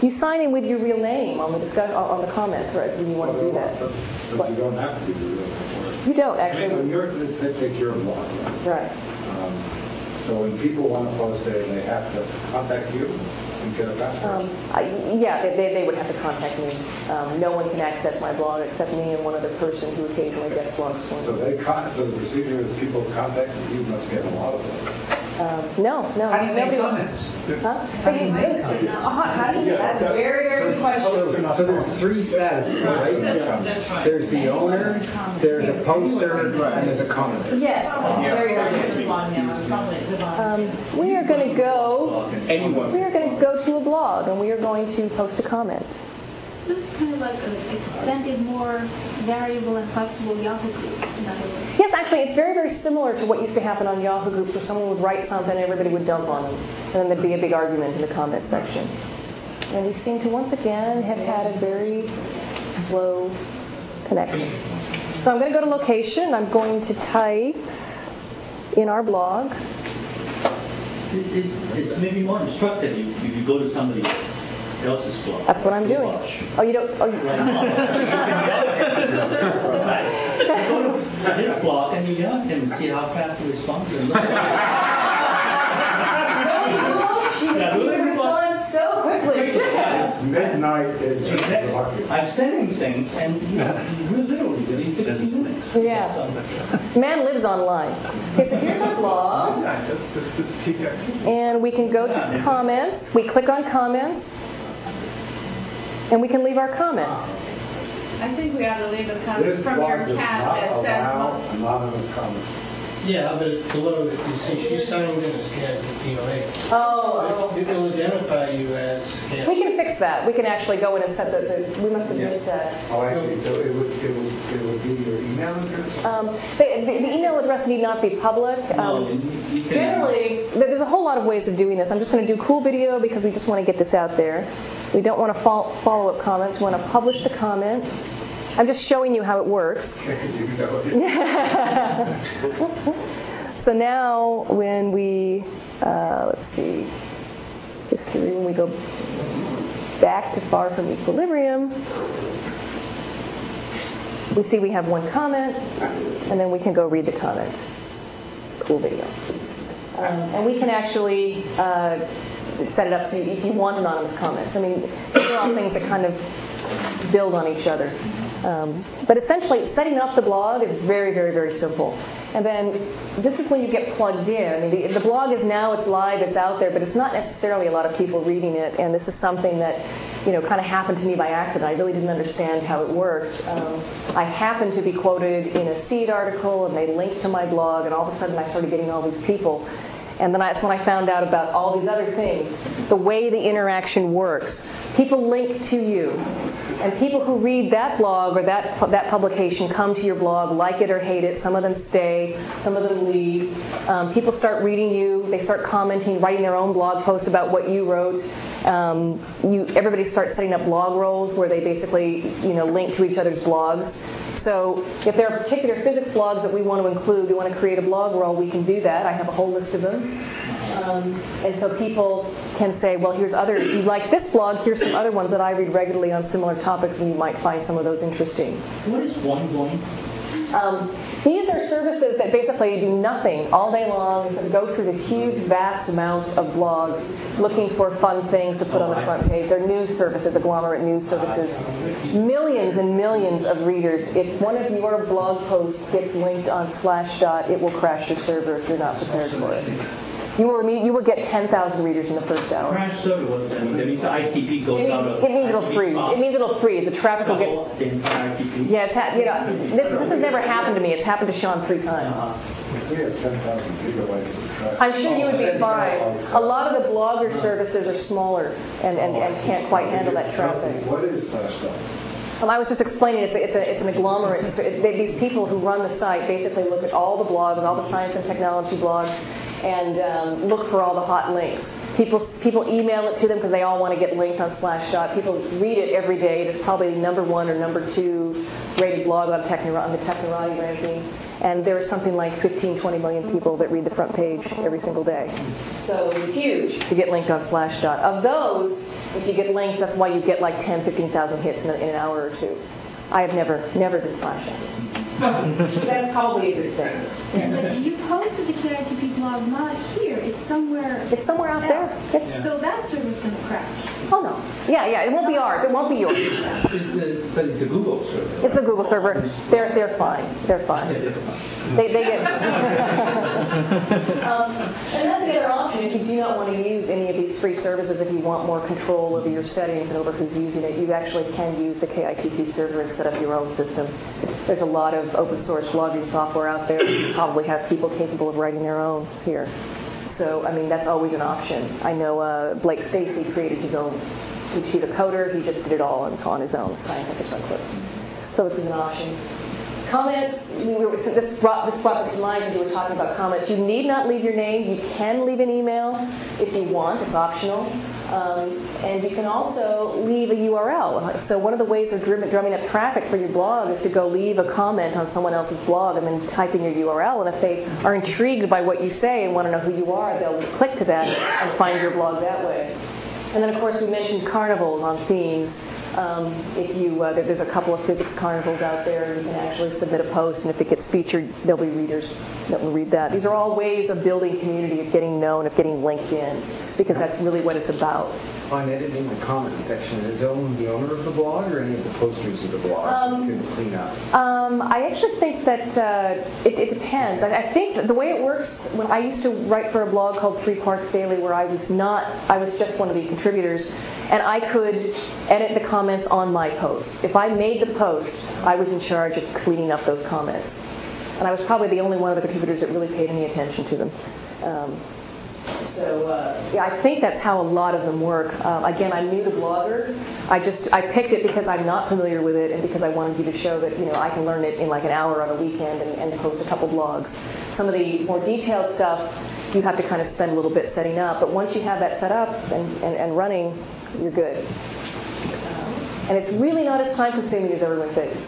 You sign in with your real name on the discuss- on the comment threads when you want to do that. But, but you don't have to do the real name. You don't, I actually. mean, when you're, let's say, take your blog, right? Right. Um, so when people want to post it, they have to contact you and get a password? Um, I, yeah, they, they, they would have to contact me. Um, no one can access my blog except me and one other person who occasionally guest blogs for me. So they con- so the procedure is people contact you, you must get a lot of those. Um, no, no. How do you make nobody- comments? Huh? How do you make It's- comments? uh, how do you- That's a very, very good question. So there's three statuses, right? That's right. There's the owner, there's a poster, and there's a commenter. Yes, very good. Um, we are going to go. Anyone. We are going to go to a blog, and we are going to post a comment. So it's kind of like an extended, more variable and flexible Yahoo groups, in other words. Yes, actually, it's very, very similar to what used to happen on Yahoo groups, where someone would write something and everybody would dump on them, and then there'd be a big argument in the comment section. And we seem to once again have had a very slow connection. So I'm going to go to location. I'm going to type in our blog. It, it's, it's maybe more instructive if if you go to somebody else's blog. That's what I'm doing. Watch. Oh, you don't? Oh, you, Right. You go to his blog and you yell at him and see how fast he responds. And look she Yeah, he really responds so quickly. It's midnight in Czechoslovakia. I've sent him things, and you know, we're literally within fifteen minutes. Yeah. Man lives online. Okay, so here's our blog. That's, that's just peak activity. And we can go to comments. We click on comments. And we can leave our comment. I think we ought to leave a comment This from your blog does cat not that says, allow what- anonymous comments. Yeah, but below it, you see, she signed in as Cat at P O A. Oh, It will identify you as Cat. we can fix that. We can actually go in and set the, the we must have missed that. Oh, I see. So it would, it would, it would be your email address? Um, the, the, the email address need not be public. No, Um, you- you can- generally, there's a whole lot of ways of doing this. I'm just going to do cool video because we just want to get this out there. We don't want to fol- follow up comments. We want to publish the comment. I'm just showing you how it works. So now when we, uh, let's see, history, when we go back to Far From Equilibrium, we see we have one comment, and then we can go read the comment. Cool video. Um, and we can actually uh, set it up so if you want anonymous comments. I mean, these are all things that kind of build on each other. Um, but essentially, setting up the blog is very, very, very simple. And then this is when you get plugged in. I mean, the, the blog is now, it's live, it's out there, but it's not necessarily a lot of people reading it. And this is something that, you know, kind of happened to me by accident. I really didn't understand how it worked. Um, I happened to be quoted in a Seed article, and they linked to my blog, and all of a sudden I started getting all these people. And then that's when I found out about all these other things, the way the interaction works. People link to you. And people who read that blog or that that publication come to your blog, like it or hate it. Some of them stay, some of them leave. Um, people start reading you. They start commenting, writing their own blog posts about what you wrote. Um, you, everybody starts setting up blog roles where they basically, you know, link to each other's blogs. So if there are particular physics blogs that we want to include, we want to create a blog role, we can do that. I have a whole list of them. Um, and so people can say, well, here's other, if you liked this blog, here's some other ones that I read regularly on similar topics, and you might find some of those interesting. What is Boing Boing? Um, these are services that basically do nothing all day long, except go through the huge, vast amount of blogs looking for fun things to put on the front page. They're news services, agglomerate news services. Millions and millions of readers. If one of your blog posts gets linked on Slashdot, it will crash your server if you're not prepared for it. You will imme- you will get ten thousand readers in the first hour. Crash server, what does that mean? That means the I T P goes It out means, of it means it'll I T P freeze. spot. It means it'll freeze. The traffic will get. The entire I T P. Yeah, it's ha- you know this this has never happened to me. It's happened to Sean three times. If we have ten thousand gigabytes of traffic. I'm sure you would be fine. A lot of the blogger services are smaller and, and, and can't quite handle that traffic. What is Slashdot? Well, I was just explaining it's, a, it's, a, it's an agglomerate. So it, they, these people who run the site basically look at all the blogs, all the science and technology blogs, and um, look for all the hot links. People people email it to them because they all want to get linked on Slashdot. People read it every day. It's probably number one or number two rated blog on, Technora, on the Technorati ranking. And there are something like fifteen, twenty million people that read the front page every single day. So it's huge to get linked on Slashdot. Of those, if you get linked, that's why you get like ten, fifteen thousand hits in, a, in an hour or two. I have never, never been Slashdot. That's probably a good thing. But you posted the K I T P blog not here. It's somewhere. It's somewhere out there. It's, So that server's going to crash. Oh no. Yeah, yeah. It won't be ours. It won't be yours. It's the, but it's the Google server. It's the Google server. They're they're fine. They're fine. They they get. um, and that's the other option. If you do not want to use any of these free services, if you want more control over your settings and over who's using it, you actually can use the K I T P server and set up your own system. There's a lot of open source blogging software out there. You probably have people capable of writing their own here. So, I mean, that's always an option. I know uh, Blake Stacy created his own. He's a coder. He just did it all on his own, Scientific Subclip. So this is an option. Comments, we were, so this, brought, this brought this to mind because we were talking about comments. You need not leave your name. You can leave an email if you want. It's optional. Um, and you can also leave a U R L. So one of the ways of drumming up traffic for your blog is to go leave a comment on someone else's blog and then type in your U R L. And if they are intrigued by what you say and want to know who you are, they'll click to that and find your blog that way. And then, of course, we mentioned carnivals on themes. Um, if you, uh, there's a couple of physics carnivals out there. You can actually submit a post, and if it gets featured, there'll be readers that will read that. These are all ways of building community, of getting known, of getting linked in, because that's really what it's about. On editing the comment section, is Ellen the owner of the blog or any of the posters of the blog Um, you can clean up? Um, I actually think that uh, it, it depends. I, I think that the way it works, when I used to write for a blog called Three Parks Daily, where I was not, I was just one of the contributors, and I could edit the comments on my posts. If I made the post, I was in charge of cleaning up those comments. And I was probably the only one of the contributors that really paid any attention to them. Um, So uh, yeah, I think that's how a lot of them work. Um, again, I'm new to Blogger. I just I picked it because I'm not familiar with it, and because I wanted you to show that you know I can learn it in like an hour on a weekend and, and post a couple blogs. Some of the more detailed stuff you have to kind of spend a little bit setting up, but once you have that set up and, and, and running, you're good. Um, and it's really not as time consuming as everyone thinks.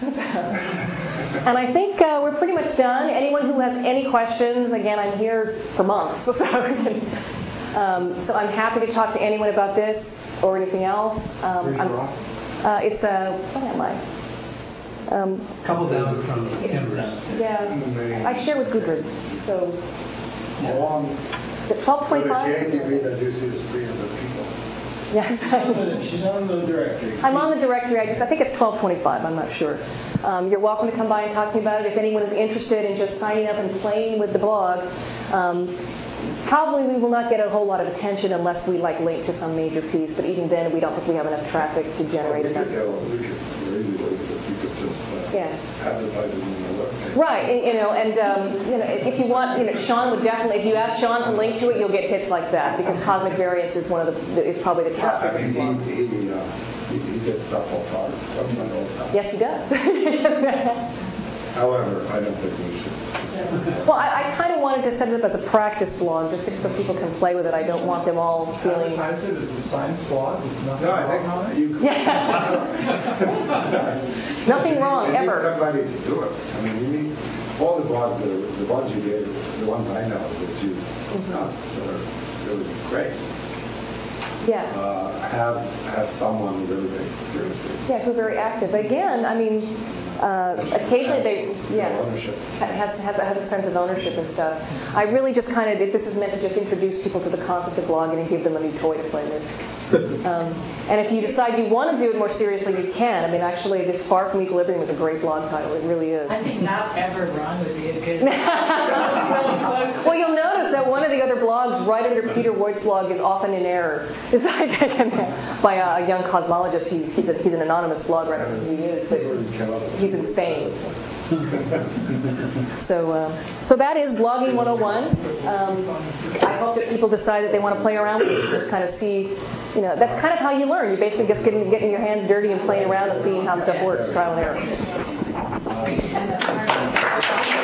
And I think uh, we're pretty much done. Anyone who has any questions, again, I'm here for months. So, um, so I'm happy to talk to anyone about this or anything else. Um, Where's your office? Uh, it's a, uh, what am I? Um, Couple down from Timbers. yeah, I share with Gudrun. So, Along twelve with the twenty-five? K I T P that you see is three hundred people. Yes. She's on the directory. I'm on the directory. I just I think it's twelve twenty-five. I'm not sure. Um, you're welcome to come by and talk to me about it. If anyone is interested in just signing up and playing with the blog, um, probably we will not get a whole lot of attention unless we like link to some major piece. But even then, we don't think we have enough traffic to generate Well, we enough. could, yeah, we could very easily, if we could just uh, Yeah. advertise it in the webpage. Right, and, you know, and um, you know, if you want, you know, Sean would definitely. If you ask Sean to link to it, you'll get hits like that because Cosmic Variance is one of the, is probably the top. I mean, he, he, uh, he, he gets stuff all the time. Website all the time. Yes, he does. However, I don't think we should. Well, I, I kind of wanted to set it up as a practice blog, just so people can play with it. I don't want them all feeling. Advertise it as a science blog with nothing No, I wrong on think it? you could. Yeah. Nothing wrong, you need ever. somebody to do it. I mean, you need all the blogs that are, the blogs you gave, the ones I know that you discussed that are really great. Yeah. Uh, have have someone who really takes it seriously. Yeah, who are very active. But again, I mean, uh, occasionally they, yeah, Ownership. has, has, has a sense of ownership and stuff. I really just kind of, this is meant to just introduce people to the concept of blogging and give them a new toy to play with. Um, and if you decide you want to do it more seriously, you can. I mean, actually, this Far From Equilibrium is a great blog title. It really is. I think Not Ever Wrong would be a good. It's really close. Well, you'll notice that one of the other blogs right under Peter Voigt's blog is often in error. It's like by a young cosmologist. He's he's, a, he's an anonymous blog writer. He is, but he's in Spain. So, uh, so that is Blogging one oh one. Um, I hope that people decide that they want to play around with it, just kind of see, you know, that's kind of how you learn. You basically just getting getting your hands dirty and playing around and seeing how stuff works, trial and error. And the